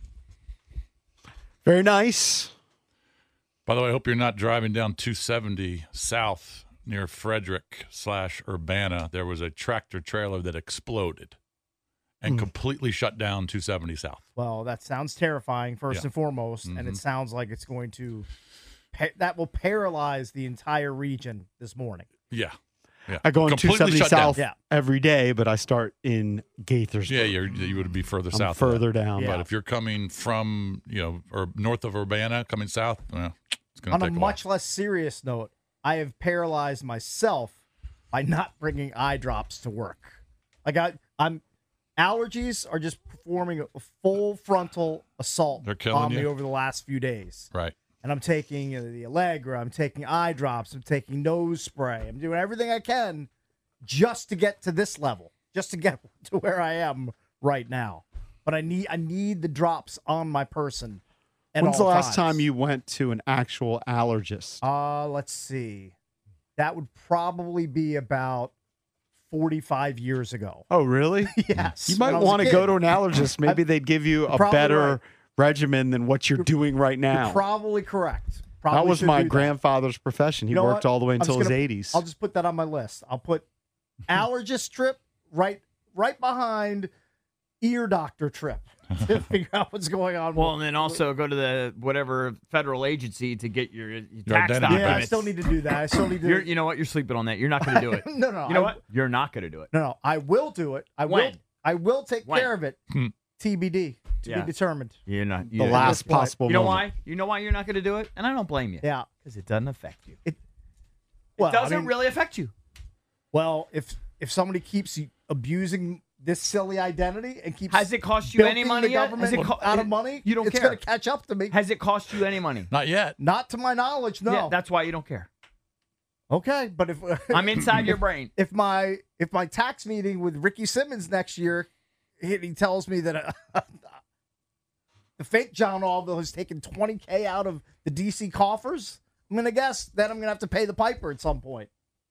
[SPEAKER 4] Very nice.
[SPEAKER 7] By the way, I hope you're not driving down two seventy south near Frederick slash Urbana. There was a tractor trailer that exploded and mm. completely shut down two seventy south.
[SPEAKER 5] Well, that sounds terrifying, first
[SPEAKER 7] Yeah.
[SPEAKER 5] and foremost,
[SPEAKER 7] Mm-hmm.
[SPEAKER 5] and it sounds like it's going to pa- that will paralyze the entire region this morning.
[SPEAKER 7] Yeah. Yeah.
[SPEAKER 4] I go on two
[SPEAKER 7] Completely
[SPEAKER 4] seventy
[SPEAKER 7] shut
[SPEAKER 4] south
[SPEAKER 5] down.
[SPEAKER 4] every day, but I start in Gaithersburg.
[SPEAKER 7] Yeah, you're, you would be further
[SPEAKER 4] I'm
[SPEAKER 7] south.
[SPEAKER 4] further
[SPEAKER 7] of that.
[SPEAKER 4] down.
[SPEAKER 5] Yeah.
[SPEAKER 7] But if you're coming from, you know, or north of Urbana, coming south, well, it's going
[SPEAKER 5] On
[SPEAKER 7] to
[SPEAKER 5] a
[SPEAKER 7] take a
[SPEAKER 5] much
[SPEAKER 7] while.
[SPEAKER 5] less serious note, I have paralyzed myself by not bringing eye drops to work. Like I, I'm allergies are just performing a full frontal assault
[SPEAKER 7] They're killing
[SPEAKER 5] on me
[SPEAKER 7] you?
[SPEAKER 5] over the last few days.
[SPEAKER 7] Right.
[SPEAKER 5] And I'm taking uh, the Allegra, I'm taking eye drops, I'm taking nose spray. I'm doing everything I can just to get to this level, just to get to where I am right now. But I need I need the drops on my person. at
[SPEAKER 4] When's the
[SPEAKER 5] all
[SPEAKER 4] last
[SPEAKER 5] times.
[SPEAKER 4] time you went to an actual allergist?
[SPEAKER 5] Uh, let's see. That would probably be about forty-five years ago.
[SPEAKER 4] Oh, really?
[SPEAKER 5] Yes.
[SPEAKER 4] You
[SPEAKER 5] when
[SPEAKER 4] might
[SPEAKER 5] I was a
[SPEAKER 4] want to go
[SPEAKER 5] kid.
[SPEAKER 4] to an allergist. Maybe they'd give you a
[SPEAKER 5] Probably
[SPEAKER 4] better
[SPEAKER 5] right.
[SPEAKER 4] regimen than what you're doing right now.
[SPEAKER 5] You're probably correct. Probably
[SPEAKER 4] that was
[SPEAKER 5] should
[SPEAKER 4] my
[SPEAKER 5] do that.
[SPEAKER 4] grandfather's profession. He
[SPEAKER 5] You know
[SPEAKER 4] worked
[SPEAKER 5] what?
[SPEAKER 4] all the way
[SPEAKER 5] I'm just
[SPEAKER 4] until his
[SPEAKER 5] gonna-
[SPEAKER 4] eighties.
[SPEAKER 5] I'll just put that on my list. I'll put allergist trip right right behind ear doctor trip to figure out what's going on.
[SPEAKER 8] Well,
[SPEAKER 5] with-
[SPEAKER 8] and then also go to the whatever federal agency to get your, your tax
[SPEAKER 7] identity.
[SPEAKER 8] documents.
[SPEAKER 5] yeah, I still need to do that. I still need to.
[SPEAKER 8] You're, you know what? You're sleeping on that. You're not going to do it.
[SPEAKER 5] no, no.
[SPEAKER 8] You know
[SPEAKER 5] I-
[SPEAKER 8] what? You're not going to do it.
[SPEAKER 5] No, no. I will do it. I will.
[SPEAKER 8] When?
[SPEAKER 5] I will take
[SPEAKER 8] When?
[SPEAKER 5] care of it.
[SPEAKER 7] Hmm.
[SPEAKER 5] T B D. To
[SPEAKER 8] Yeah.
[SPEAKER 5] be determined.
[SPEAKER 8] You're not.
[SPEAKER 4] the
[SPEAKER 8] You're,
[SPEAKER 4] last
[SPEAKER 5] point.
[SPEAKER 4] possible
[SPEAKER 8] You know
[SPEAKER 4] moment.
[SPEAKER 8] why? You know why you're not going to do it? And I don't blame you.
[SPEAKER 5] Yeah.
[SPEAKER 8] Because it doesn't affect you.
[SPEAKER 5] It.
[SPEAKER 8] It
[SPEAKER 5] Well, I
[SPEAKER 8] doesn't
[SPEAKER 5] mean-
[SPEAKER 8] really affect you.
[SPEAKER 5] Well, if if somebody keeps abusing this silly identity and keeps
[SPEAKER 8] Has it cost you
[SPEAKER 5] bilking
[SPEAKER 8] any money
[SPEAKER 5] the
[SPEAKER 8] yet?
[SPEAKER 5] government
[SPEAKER 8] Has it co-
[SPEAKER 5] out of money,
[SPEAKER 8] You don't
[SPEAKER 5] it's
[SPEAKER 8] care.
[SPEAKER 5] going to catch up to me.
[SPEAKER 8] Has it cost you any money?
[SPEAKER 7] Not yet.
[SPEAKER 5] Not to my knowledge, no.
[SPEAKER 8] Yeah, that's why you don't care.
[SPEAKER 5] Okay, but if
[SPEAKER 8] I'm inside your brain.
[SPEAKER 5] if my if my tax meeting with Ricky Simmons next year, he, he tells me that uh, the fake John Orville has taken twenty K out of the D C coffers, I'm going to guess that I'm going to have to pay the piper at some point.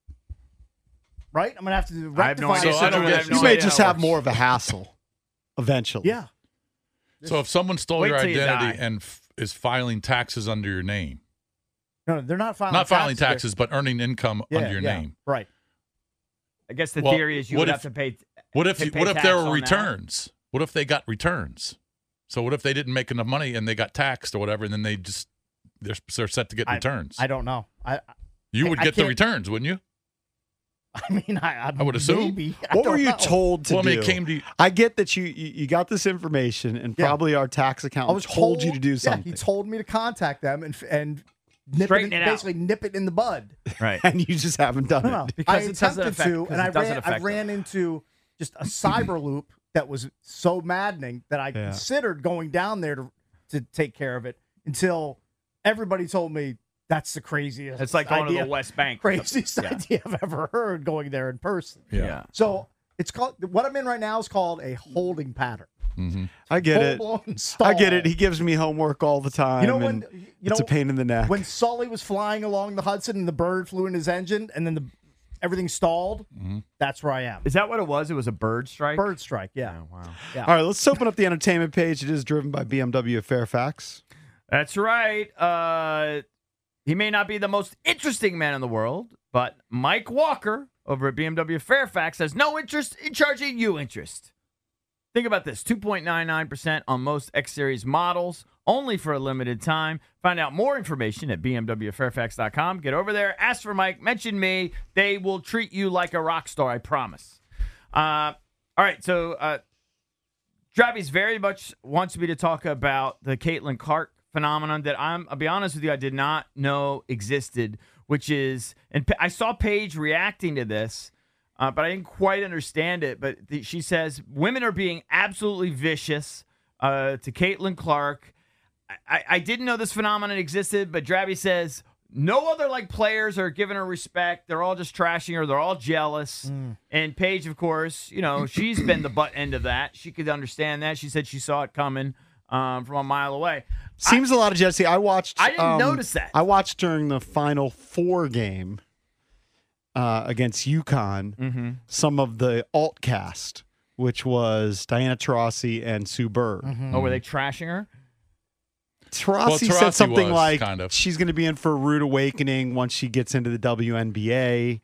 [SPEAKER 5] Right? I'm going to have to rectify
[SPEAKER 8] I have no idea.
[SPEAKER 5] the
[SPEAKER 7] So I don't
[SPEAKER 5] situation.
[SPEAKER 7] get-
[SPEAKER 8] have no
[SPEAKER 4] you may
[SPEAKER 8] idea
[SPEAKER 4] just
[SPEAKER 8] how it
[SPEAKER 4] have
[SPEAKER 8] works.
[SPEAKER 4] more of a hassle eventually.
[SPEAKER 5] Yeah.
[SPEAKER 7] So if someone stole
[SPEAKER 8] Wait
[SPEAKER 7] your
[SPEAKER 8] till you
[SPEAKER 7] identity
[SPEAKER 8] die.
[SPEAKER 7] and f- is filing taxes under your name,
[SPEAKER 5] No, no, they're not filing
[SPEAKER 7] not filing
[SPEAKER 5] taxes.
[SPEAKER 7] taxes, but earning income
[SPEAKER 5] Yeah,
[SPEAKER 7] under your
[SPEAKER 5] yeah,
[SPEAKER 7] name.
[SPEAKER 5] Right.
[SPEAKER 8] I guess the
[SPEAKER 7] Well,
[SPEAKER 8] theory is you
[SPEAKER 7] what
[SPEAKER 8] would
[SPEAKER 7] if-
[SPEAKER 8] have to pay.
[SPEAKER 7] What if
[SPEAKER 8] to
[SPEAKER 7] you,
[SPEAKER 8] pay
[SPEAKER 7] what if
[SPEAKER 8] tax
[SPEAKER 7] there
[SPEAKER 8] on
[SPEAKER 7] were
[SPEAKER 8] that?
[SPEAKER 7] returns? What if they got returns? So what if they didn't make enough money and they got taxed or whatever, and then they just they're, they're set to get
[SPEAKER 5] I-
[SPEAKER 7] returns?
[SPEAKER 5] I don't know. I
[SPEAKER 7] you
[SPEAKER 5] I-
[SPEAKER 7] would
[SPEAKER 5] I
[SPEAKER 7] get the
[SPEAKER 5] can't-
[SPEAKER 7] returns, wouldn't you?
[SPEAKER 5] I mean, I, I,
[SPEAKER 7] I would assume.
[SPEAKER 5] Maybe. I
[SPEAKER 4] What
[SPEAKER 5] don't
[SPEAKER 4] were you
[SPEAKER 5] know.
[SPEAKER 4] told to
[SPEAKER 7] Well, I mean,
[SPEAKER 4] do?
[SPEAKER 7] it came to you-
[SPEAKER 4] I get that you, you you got this information, and
[SPEAKER 5] Yeah.
[SPEAKER 4] probably our tax accountant
[SPEAKER 5] I was
[SPEAKER 4] told, you to do
[SPEAKER 5] Yeah,
[SPEAKER 4] something,
[SPEAKER 5] he told me to contact them and and nip
[SPEAKER 8] Straighten
[SPEAKER 5] it,
[SPEAKER 8] it out.
[SPEAKER 5] basically nip it in the bud.
[SPEAKER 8] Right.
[SPEAKER 4] and you just haven't done
[SPEAKER 5] No,
[SPEAKER 4] it.
[SPEAKER 5] no,
[SPEAKER 8] Because
[SPEAKER 5] I
[SPEAKER 8] it doesn't
[SPEAKER 5] attempted
[SPEAKER 8] affect-
[SPEAKER 5] to,
[SPEAKER 8] because
[SPEAKER 5] and I
[SPEAKER 8] it doesn't
[SPEAKER 5] ran, I
[SPEAKER 8] affect
[SPEAKER 5] ran into just a cyber loop that was so maddening that I
[SPEAKER 4] Yeah.
[SPEAKER 5] considered going down there to to take care of it until everybody told me that's the craziest.
[SPEAKER 8] It's like going
[SPEAKER 5] idea,
[SPEAKER 8] to the West Bank.
[SPEAKER 5] craziest
[SPEAKER 8] Yeah.
[SPEAKER 5] idea I've ever heard going there in person.
[SPEAKER 8] Yeah.
[SPEAKER 5] So it's called what I'm in right now is called a holding pattern.
[SPEAKER 4] I get it.
[SPEAKER 5] Full-blown stall.
[SPEAKER 4] I get it. He gives me homework all the time.
[SPEAKER 5] You know when
[SPEAKER 4] and
[SPEAKER 5] you
[SPEAKER 4] it's
[SPEAKER 5] know
[SPEAKER 4] a pain in the neck.
[SPEAKER 5] when Sully was flying along the Hudson and the bird flew in his engine and then the everything stalled. That's where I am.
[SPEAKER 8] Is that what it was? It was a bird strike?
[SPEAKER 5] Bird strike. Yeah.
[SPEAKER 8] Oh, wow.
[SPEAKER 5] Yeah.
[SPEAKER 4] All right, let's open up the entertainment page. It is driven by B M W of Fairfax.
[SPEAKER 8] That's right. Uh, he may not be the most interesting man in the world, but Mike Walker over at B M W Fairfax has no interest in charging you interest. Think about this, two point nine nine percent on most X-Series models, only for a limited time. Find out more information at b m w fairfax dot com. Get over there, ask for Mike, mention me. They will treat you like a rock star, I promise. Uh, all right, so uh, Travis very much wants me to talk about the Caitlin Clark phenomenon that I'm, I'll be honest with you, I did not know existed, which is, and I saw Paige reacting to this, uh, but I didn't quite understand it. But the, she says women are being absolutely vicious uh, to Caitlin Clark. I, I didn't know this phenomenon existed, but Drabby says no other like players are giving her respect. They're all just trashing her. They're all jealous.
[SPEAKER 5] Mm.
[SPEAKER 8] And Paige, of course, you know, she's been the butt end of that. She could understand that. She said she saw it coming um, from a mile away.
[SPEAKER 4] Seems
[SPEAKER 8] I,
[SPEAKER 4] a lot of jealousy. I watched.
[SPEAKER 8] I didn't
[SPEAKER 4] um,
[SPEAKER 8] notice that.
[SPEAKER 4] I watched during the Final Four game uh, against UConn
[SPEAKER 8] Mm-hmm.
[SPEAKER 4] some of the alt cast, which was Diana Taurasi and Sue Bird.
[SPEAKER 5] Mm-hmm.
[SPEAKER 8] Oh, were they trashing her?
[SPEAKER 4] Taurasi
[SPEAKER 7] Well,
[SPEAKER 4] said
[SPEAKER 7] Taurasi
[SPEAKER 4] something
[SPEAKER 7] was,
[SPEAKER 4] like
[SPEAKER 7] kind of.
[SPEAKER 4] she's going to be in for a rude awakening once she gets into the W N B A.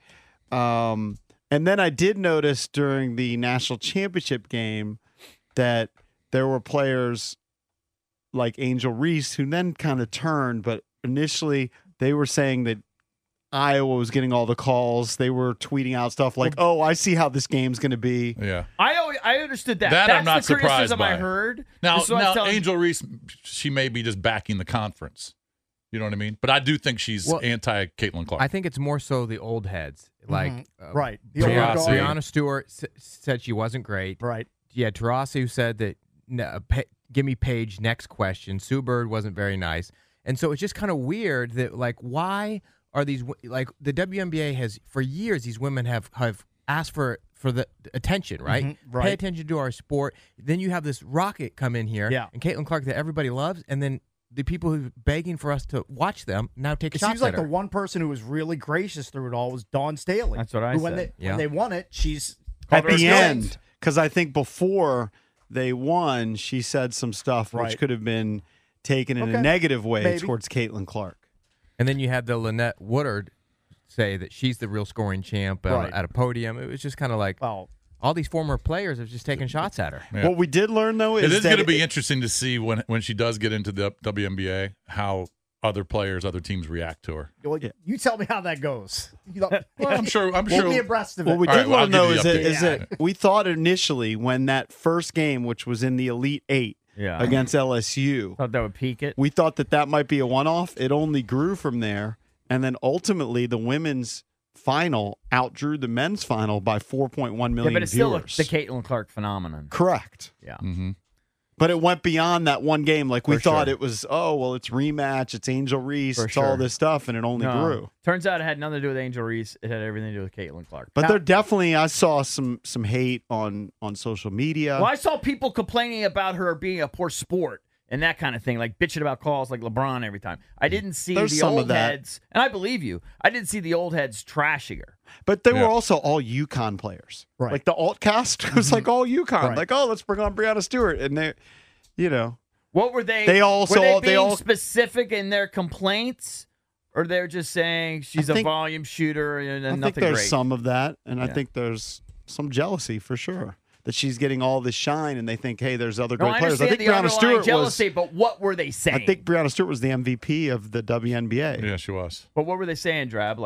[SPEAKER 4] Um, and then I did notice during the national championship game that there were players like Angel Reese who then kind of turned, but initially they were saying that Iowa was getting all the calls. They were tweeting out stuff like, "Oh, I see how this game's going to be."
[SPEAKER 7] Yeah.
[SPEAKER 8] I always, I understood that.
[SPEAKER 7] That
[SPEAKER 8] That's
[SPEAKER 7] I'm not
[SPEAKER 8] the
[SPEAKER 7] surprised
[SPEAKER 8] criticism
[SPEAKER 7] by.
[SPEAKER 8] I heard.
[SPEAKER 7] Now,
[SPEAKER 8] This is what I was
[SPEAKER 7] now
[SPEAKER 8] telling-
[SPEAKER 7] Angel Reese, she may be just backing the conference. You know what I mean? But I do think she's
[SPEAKER 12] Well,
[SPEAKER 7] anti Caitlin Clark.
[SPEAKER 12] I think it's more so the old heads. Like, uh,
[SPEAKER 5] Right. The
[SPEAKER 7] older
[SPEAKER 12] Brianna,
[SPEAKER 7] guard.
[SPEAKER 12] Brianna Stewart s- said she wasn't great.
[SPEAKER 5] Right.
[SPEAKER 12] Yeah, Taurasi said that, no, pa- give me Paige, next question. Sue Bird wasn't very nice. And so it's just kind of weird that, like, why are these, w- like, the W N B A has, for years, these women have, have asked for, for the attention, right?
[SPEAKER 5] Mhm, right.
[SPEAKER 12] Pay attention to our sport. Then you have this rocket come in here,
[SPEAKER 5] Yeah.
[SPEAKER 12] and Caitlin Clark that everybody loves, and then the people who are begging for us to watch them now take
[SPEAKER 5] It
[SPEAKER 12] shots
[SPEAKER 5] seems like
[SPEAKER 12] at her.
[SPEAKER 5] the one person who was really gracious through it all was Dawn Staley.
[SPEAKER 8] That's what I
[SPEAKER 5] who, when
[SPEAKER 8] said.
[SPEAKER 5] They,
[SPEAKER 12] Yeah.
[SPEAKER 5] When they won it, she's
[SPEAKER 4] At
[SPEAKER 5] called her
[SPEAKER 4] the
[SPEAKER 5] a
[SPEAKER 4] end,
[SPEAKER 5] goat.
[SPEAKER 4] because I think before they won, she said some stuff
[SPEAKER 5] Right.
[SPEAKER 4] which could have been taken in a
[SPEAKER 5] Okay.
[SPEAKER 4] negative way
[SPEAKER 5] Maybe.
[SPEAKER 4] towards Caitlin Clark.
[SPEAKER 12] And then you had the Lynette Woodard say that she's the real scoring champ uh,
[SPEAKER 5] Right.
[SPEAKER 12] at a podium. It was just kind of like
[SPEAKER 5] Well,
[SPEAKER 12] all these former players have just taken shots at her.
[SPEAKER 7] Yeah.
[SPEAKER 4] What we did learn, though, is
[SPEAKER 7] it is
[SPEAKER 4] that
[SPEAKER 7] going to be
[SPEAKER 4] it-
[SPEAKER 7] interesting to see when when she does get into the W N B A how other players, other teams react to her.
[SPEAKER 5] well, you tell me how that goes. You know,
[SPEAKER 7] Well, I'm sure. I'm
[SPEAKER 5] keep
[SPEAKER 7] sure.
[SPEAKER 5] me abreast of it.
[SPEAKER 4] What we
[SPEAKER 7] All
[SPEAKER 4] did
[SPEAKER 7] right, well, I'll
[SPEAKER 4] learn,
[SPEAKER 7] give
[SPEAKER 4] though,
[SPEAKER 7] you
[SPEAKER 4] is,
[SPEAKER 7] the
[SPEAKER 4] that,
[SPEAKER 7] update.
[SPEAKER 4] is that we thought initially when that first game, which was in the Elite Eight
[SPEAKER 8] Yeah.
[SPEAKER 4] against L S U,
[SPEAKER 8] Thought that would peak it.
[SPEAKER 4] we thought that that might be a one-off. It only grew from there. And then ultimately the women's final outdrew the men's final by four point one
[SPEAKER 8] Yeah,
[SPEAKER 4] million
[SPEAKER 8] but it's still
[SPEAKER 4] viewers.
[SPEAKER 8] the Caitlin Clark phenomenon.
[SPEAKER 4] Correct.
[SPEAKER 8] Yeah.
[SPEAKER 7] Mm-hmm.
[SPEAKER 4] But it went beyond that one game. Like we
[SPEAKER 8] For
[SPEAKER 4] thought
[SPEAKER 8] sure.
[SPEAKER 4] it was, oh, well, it's rematch, it's Angel Reese,
[SPEAKER 8] For
[SPEAKER 4] it's all
[SPEAKER 8] sure.
[SPEAKER 4] this stuff, and it only
[SPEAKER 8] No.
[SPEAKER 4] grew.
[SPEAKER 8] Turns out it had nothing to do with Angel Reese. It had everything to do with Caitlin Clark.
[SPEAKER 4] But
[SPEAKER 8] Now-
[SPEAKER 4] there definitely, I saw some some hate on on social media.
[SPEAKER 8] Well, I saw people complaining about her being a poor sport and that kind of thing, like bitching about calls like LeBron every time. I didn't see
[SPEAKER 4] There's
[SPEAKER 8] the
[SPEAKER 4] some of
[SPEAKER 8] old
[SPEAKER 4] that.
[SPEAKER 8] heads, and I believe you. I didn't see the old heads trashing her.
[SPEAKER 4] But they
[SPEAKER 7] Yeah.
[SPEAKER 4] were also all UConn players.
[SPEAKER 5] Right.
[SPEAKER 4] Like the alt cast was like all UConn.
[SPEAKER 5] Right.
[SPEAKER 4] Like, oh, let's bring on Brianna Stewart. And they, you know,
[SPEAKER 8] What were they?
[SPEAKER 4] They also-
[SPEAKER 8] were they
[SPEAKER 4] they
[SPEAKER 8] being
[SPEAKER 4] all-
[SPEAKER 8] specific in their complaints, or they're just saying she's
[SPEAKER 4] I
[SPEAKER 8] a
[SPEAKER 4] think-
[SPEAKER 8] volume shooter and, and
[SPEAKER 4] I think
[SPEAKER 8] nothing
[SPEAKER 4] there's
[SPEAKER 8] great?
[SPEAKER 4] some of that. And I
[SPEAKER 8] Yeah.
[SPEAKER 4] think there's some jealousy for sure that she's getting all this shine. And they think, hey, there's other
[SPEAKER 8] No,
[SPEAKER 4] great
[SPEAKER 8] I
[SPEAKER 4] players. I
[SPEAKER 8] understand
[SPEAKER 4] think
[SPEAKER 8] the
[SPEAKER 4] Brianna
[SPEAKER 8] underlying
[SPEAKER 4] Stewart was.
[SPEAKER 8] jealousy, but what were they saying?
[SPEAKER 4] I think Brianna Stewart was the M V P of the W N B A.
[SPEAKER 7] Yeah, she was.
[SPEAKER 8] But what were they saying, Drab? Like,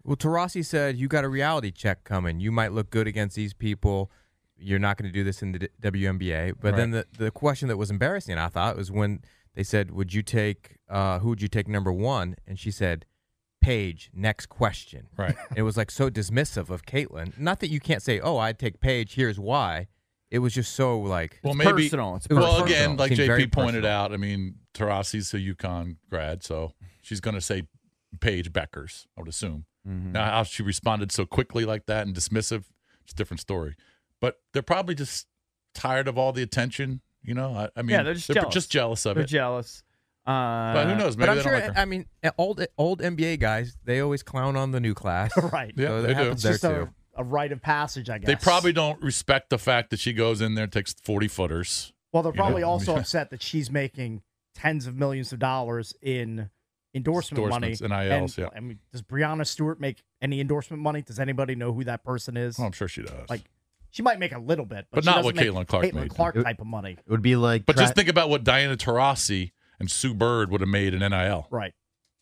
[SPEAKER 12] Well, Taurasi said, you got a reality check coming. You might look good against these people. You're not going to do this in the D- W N B A. But
[SPEAKER 7] Right.
[SPEAKER 12] then the, the question that was embarrassing, I thought, was when they said, would you take, uh, who would you take number one? And she said, Paige, next question.
[SPEAKER 7] Right.
[SPEAKER 12] It was like so dismissive of Caitlyn. Not that you can't say, oh, I'd take Paige, here's why. It was just so like,
[SPEAKER 7] Well,
[SPEAKER 8] It's
[SPEAKER 7] maybe.
[SPEAKER 8] personal. It's
[SPEAKER 12] It was
[SPEAKER 7] Well,
[SPEAKER 12] personal.
[SPEAKER 7] again, like
[SPEAKER 12] Seemed
[SPEAKER 7] J P
[SPEAKER 12] very
[SPEAKER 7] pointed
[SPEAKER 12] personal.
[SPEAKER 7] out, I mean, Tarasi's a UConn grad, so she's going to say Paige Beckers, I would assume.
[SPEAKER 8] Mhm.
[SPEAKER 7] Now, how she responded so quickly like that and dismissive, it's a different story. But they're probably just tired of all the attention, you know? I, I mean,
[SPEAKER 8] Yeah, they're just jealous.
[SPEAKER 7] just jealous of
[SPEAKER 8] They're
[SPEAKER 7] it.
[SPEAKER 8] jealous. Uh,
[SPEAKER 7] But who knows? Maybe
[SPEAKER 12] but I'm
[SPEAKER 7] they
[SPEAKER 12] sure,
[SPEAKER 7] don't like her.
[SPEAKER 12] I mean, old old N B A guys, they always clown on the new class.
[SPEAKER 5] Right.
[SPEAKER 7] Yeah,
[SPEAKER 12] so that
[SPEAKER 7] they do.
[SPEAKER 12] happens
[SPEAKER 5] It's
[SPEAKER 12] there
[SPEAKER 5] just
[SPEAKER 12] too.
[SPEAKER 5] a, a rite of passage, I guess.
[SPEAKER 7] They probably don't respect the fact that she goes in there and takes forty footers.
[SPEAKER 5] Well, they're
[SPEAKER 7] you know,
[SPEAKER 5] probably
[SPEAKER 7] I mean-
[SPEAKER 5] also upset that she's making tens of millions of dollars in endorsement money.
[SPEAKER 7] Endorsements, N I Ls,
[SPEAKER 5] And,
[SPEAKER 7] yeah.
[SPEAKER 5] I mean, does Brianna Stewart make any endorsement money? Does anybody know who that person is?
[SPEAKER 7] Oh, I'm sure she does.
[SPEAKER 5] Like, she might make a little bit, but,
[SPEAKER 7] But
[SPEAKER 5] she
[SPEAKER 7] not
[SPEAKER 5] doesn't
[SPEAKER 7] what
[SPEAKER 5] make
[SPEAKER 7] Caitlin Clark
[SPEAKER 5] Caitlin
[SPEAKER 7] made.
[SPEAKER 5] Clark
[SPEAKER 13] It-
[SPEAKER 5] type of money.
[SPEAKER 13] It would be like.
[SPEAKER 7] but
[SPEAKER 13] tra-
[SPEAKER 7] just think about what Diana Taurasi and Sue Bird would have made in N I L.
[SPEAKER 5] Right.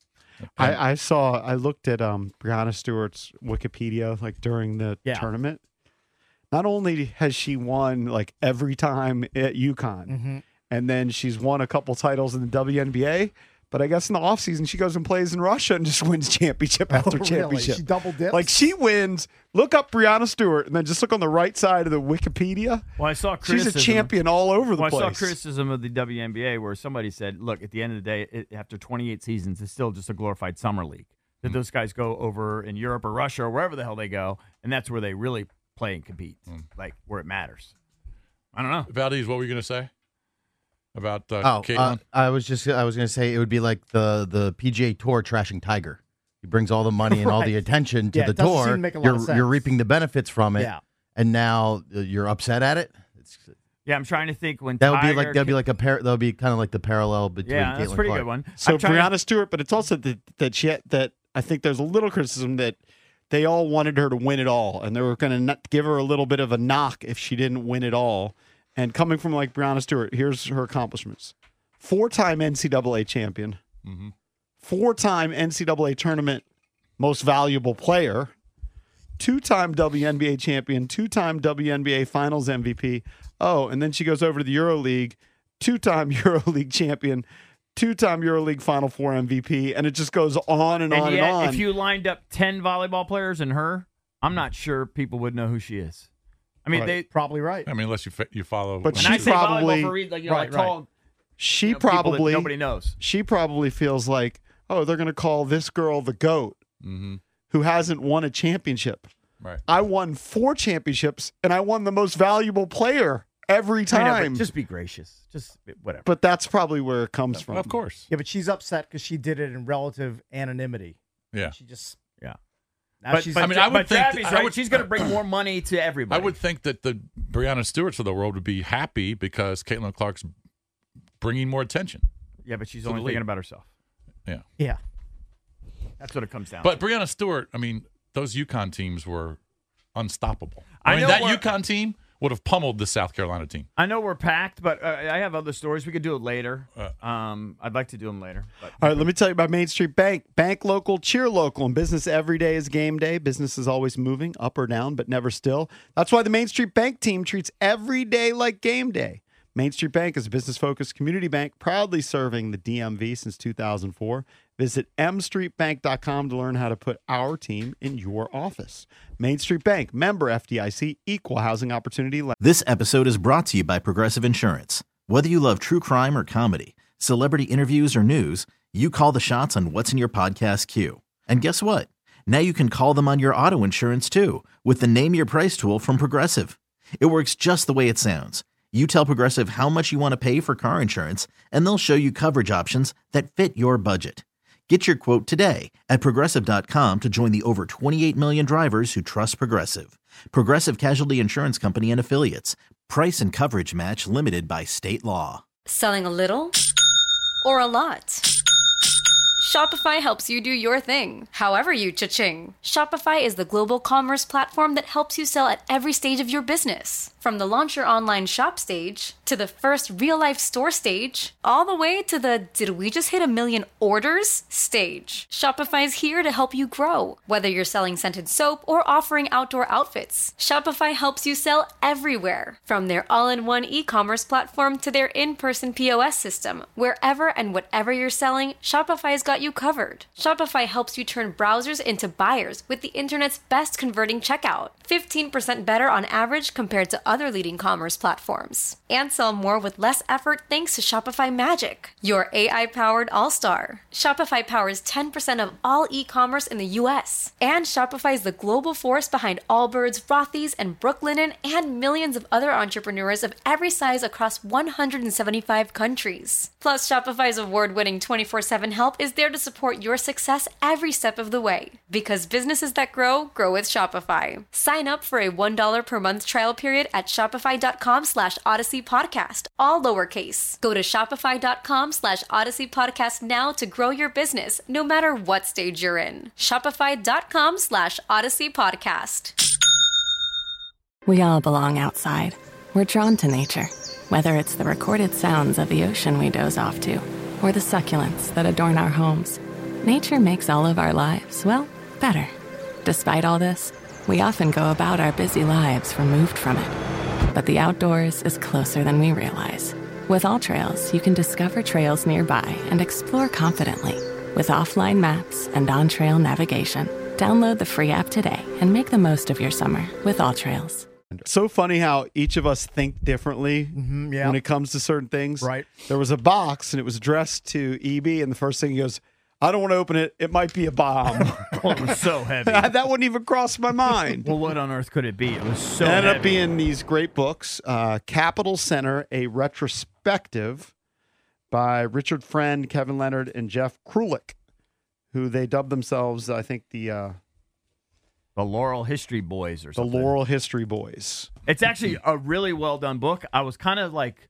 [SPEAKER 4] I, I saw. I looked at um, Brianna Stewart's Wikipedia like during the
[SPEAKER 5] Yeah.
[SPEAKER 4] tournament. Not only has she won like every time at UConn,
[SPEAKER 5] Mm-hmm.
[SPEAKER 4] and then she's won a couple titles in the W N B A, but I guess in the offseason she goes and plays in Russia and just wins championship after
[SPEAKER 5] Oh, really?
[SPEAKER 4] championship.
[SPEAKER 5] She double dips?
[SPEAKER 4] Like she wins. Look up Brianna Stewart and then just look on the right side of the Wikipedia.
[SPEAKER 8] Well, I saw
[SPEAKER 4] She's
[SPEAKER 8] criticism.
[SPEAKER 4] a champion all over the
[SPEAKER 8] well,
[SPEAKER 4] place.
[SPEAKER 8] I saw criticism of the W N B A where somebody said, look, at the end of the day, it, after twenty-eight seasons, it's still just a glorified summer league. That
[SPEAKER 7] Mm.
[SPEAKER 8] those guys go over in Europe or Russia or wherever the hell they go, and that's where they really play and compete,
[SPEAKER 7] Mm.
[SPEAKER 8] like where it matters. I don't know.
[SPEAKER 7] Valdez, what were you going to say about uh,
[SPEAKER 13] Oh,
[SPEAKER 7] Caitlin?
[SPEAKER 13] uh, I was just I was going to say it would be like the the P G A Tour trashing Tiger. He brings all the money and all the
[SPEAKER 5] Right.
[SPEAKER 13] attention to
[SPEAKER 5] Yeah,
[SPEAKER 13] the
[SPEAKER 5] it doesn't
[SPEAKER 13] tour.
[SPEAKER 5] seem to make a lot
[SPEAKER 13] you're
[SPEAKER 5] of sense.
[SPEAKER 13] you're reaping the benefits from it,
[SPEAKER 5] Yeah.
[SPEAKER 13] and now uh, you're upset at it. It's,
[SPEAKER 8] Yeah, I'm trying to think when
[SPEAKER 13] that would be
[SPEAKER 8] Tiger
[SPEAKER 13] like that'd be
[SPEAKER 8] ca-
[SPEAKER 13] like a par- that would be kind of like the parallel between.
[SPEAKER 8] yeah, that's a
[SPEAKER 13] Caitlin
[SPEAKER 8] pretty
[SPEAKER 13] Clark.
[SPEAKER 8] good one.
[SPEAKER 4] So
[SPEAKER 8] I'm trying to-
[SPEAKER 4] Brianna Stewart, but it's also that that she had, that I think there's a little criticism that they all wanted her to win it all, and they were going to give her a little bit of a knock if she didn't win it all. And coming from like Brianna Stewart, here's her accomplishments: four-time N C double A champion,
[SPEAKER 7] Mm-hmm.
[SPEAKER 4] four-time N C double A tournament most valuable player, two-time W N B A champion, two-time W N B A Finals M V P. Oh, and then she goes over to the EuroLeague, two-time EuroLeague champion, two-time EuroLeague Final Four M V P, and it just goes on and,
[SPEAKER 8] and
[SPEAKER 4] on
[SPEAKER 8] yet,
[SPEAKER 4] and on.
[SPEAKER 8] if you lined up ten volleyball players and her, I'm not sure people would know who she is. I mean,
[SPEAKER 4] Right.
[SPEAKER 8] they.
[SPEAKER 5] Probably right.
[SPEAKER 7] I mean, unless you fa- you follow.
[SPEAKER 4] But
[SPEAKER 8] When
[SPEAKER 4] she
[SPEAKER 8] I say
[SPEAKER 4] probably-
[SPEAKER 8] volleyball for read, like you know,
[SPEAKER 5] Right,
[SPEAKER 8] like tall,
[SPEAKER 4] she
[SPEAKER 8] you know, people that
[SPEAKER 4] probably
[SPEAKER 8] nobody knows.
[SPEAKER 4] she probably feels like, oh, they're going to call this girl the GOAT
[SPEAKER 7] Mm-hmm.
[SPEAKER 4] who hasn't won a championship.
[SPEAKER 7] Right.
[SPEAKER 4] I won four championships, and I won the most valuable player every
[SPEAKER 8] I know, but
[SPEAKER 4] time.
[SPEAKER 8] just be gracious. Just whatever.
[SPEAKER 4] But that's probably where it comes from.
[SPEAKER 7] Of course.
[SPEAKER 5] Yeah, but she's upset because she did it in relative anonymity.
[SPEAKER 7] Yeah.
[SPEAKER 5] She just
[SPEAKER 8] Yeah.
[SPEAKER 5] now
[SPEAKER 8] But,
[SPEAKER 5] she's.
[SPEAKER 8] but,
[SPEAKER 7] I mean, I would
[SPEAKER 8] but
[SPEAKER 7] think
[SPEAKER 8] Travis,
[SPEAKER 7] that- I
[SPEAKER 8] right?
[SPEAKER 7] would-
[SPEAKER 8] She's going to bring more money to
[SPEAKER 7] I
[SPEAKER 8] everybody.
[SPEAKER 7] would think that the Brianna Stewarts of the world would be happy because Caitlin Clark's bringing more attention.
[SPEAKER 8] Yeah, but she's
[SPEAKER 7] to the
[SPEAKER 8] only
[SPEAKER 7] league.
[SPEAKER 8] thinking about herself.
[SPEAKER 7] Yeah.
[SPEAKER 5] yeah.
[SPEAKER 8] That's what it comes down
[SPEAKER 7] But
[SPEAKER 8] to.
[SPEAKER 7] Brianna Stewart, I mean, those UConn teams were unstoppable.
[SPEAKER 8] I
[SPEAKER 7] I, mean,
[SPEAKER 8] know
[SPEAKER 7] that
[SPEAKER 8] we're-
[SPEAKER 7] UConn team would have pummeled the South Carolina team.
[SPEAKER 8] I know we're packed, but uh, I have other stories. We could do it later.
[SPEAKER 7] Uh,
[SPEAKER 8] um, I'd like to do them later. But
[SPEAKER 4] All right, let me tell you about Main Street Bank. Bank local, cheer local. In business, every day is game day. Business is always moving up or down, but never still. That's why the Main Street Bank team treats every day like game day. Main Street Bank is a business-focused community bank proudly serving the D M V since two thousand four. Visit m street bank dot com to learn how to put our team in your office. Main Street Bank, member F D I C, equal housing opportunity.
[SPEAKER 14] This episode is brought to you by Progressive Insurance. Whether you love true crime or comedy, celebrity interviews or news, you call the shots on what's in your podcast queue. And guess what? Now you can call them on your auto insurance too with the Name Your Price tool from Progressive. It works just the way it sounds. You tell Progressive how much you want to pay for car insurance, and they'll show you coverage options that fit your budget. Get your quote today at Progressive dot com to join the over twenty-eight million drivers who trust Progressive. Progressive Casualty Insurance Company and Affiliates. Price and coverage match limited by state law.
[SPEAKER 15] Selling a little or a lot? Shopify helps you do your thing, however you cha-ching. Shopify is the global commerce platform that helps you sell at every stage of your business. From the launch your online shop stage, to the first real-life store stage, all the way to the did we just hit a million orders stage. Shopify's here to help you grow. Whether you're selling scented soap or offering outdoor outfits, Shopify helps you sell everywhere. From their all-in-one e-commerce platform to their in-person P O S system, wherever and whatever you're selling, Shopify's got you covered. Shopify helps you turn browsers into buyers with the internet's best converting checkout. fifteen percent better on average compared to other leading commerce platforms. And sell more with less effort thanks to Shopify Magic, your A I-powered all-star. Shopify powers ten percent of all e-commerce in the U S. And Shopify is the global force behind Allbirds, Rothy's, and Brooklinen, and millions of other entrepreneurs of every size across one hundred seventy-five countries. Plus, Shopify's award-winning twenty-four seven help is there to support your success every step of the way. Because businesses that grow, grow with Shopify. Sign up for a one dollar per month trial period at shopify.com slash Odyssey Podcast, all lowercase. Go to shopify.com slash Odyssey Podcast now to grow your business, no matter what stage you're in. Shopify.com slash Odyssey Podcast.
[SPEAKER 16] We all belong outside. We're drawn to nature, whether it's the recorded sounds of the ocean we doze off to, or the succulents that adorn our homes. Nature makes all of our lives, well, better. Despite all this, we often go about our busy lives removed from it. But the outdoors is closer than we realize. With AllTrails, you can discover trails nearby and explore confidently. With offline maps and on-trail navigation, download the free app today and make the most of your summer with AllTrails.
[SPEAKER 4] So funny how each of us think differently
[SPEAKER 5] mm-hmm, yeah.
[SPEAKER 4] when it comes to certain things.
[SPEAKER 5] Right.
[SPEAKER 4] There was a box, and it was addressed to E B, and the first thing he goes, I don't want to open it. It might be a bomb.
[SPEAKER 8] Oh, it was so heavy.
[SPEAKER 4] That wouldn't even cross my mind.
[SPEAKER 8] Well, what on earth could it be? It was so
[SPEAKER 4] It ended
[SPEAKER 8] heavy.
[SPEAKER 4] up being these great books, uh, Capital Center, a retrospective by Richard Friend, Kevin Leonard, and Jeff Krulik, who they dubbed themselves, I think, the uh,
[SPEAKER 8] the Laurel History Boys or
[SPEAKER 4] the
[SPEAKER 8] something.
[SPEAKER 4] Laurel History Boys.
[SPEAKER 8] It's actually a really well done book. I was kind of like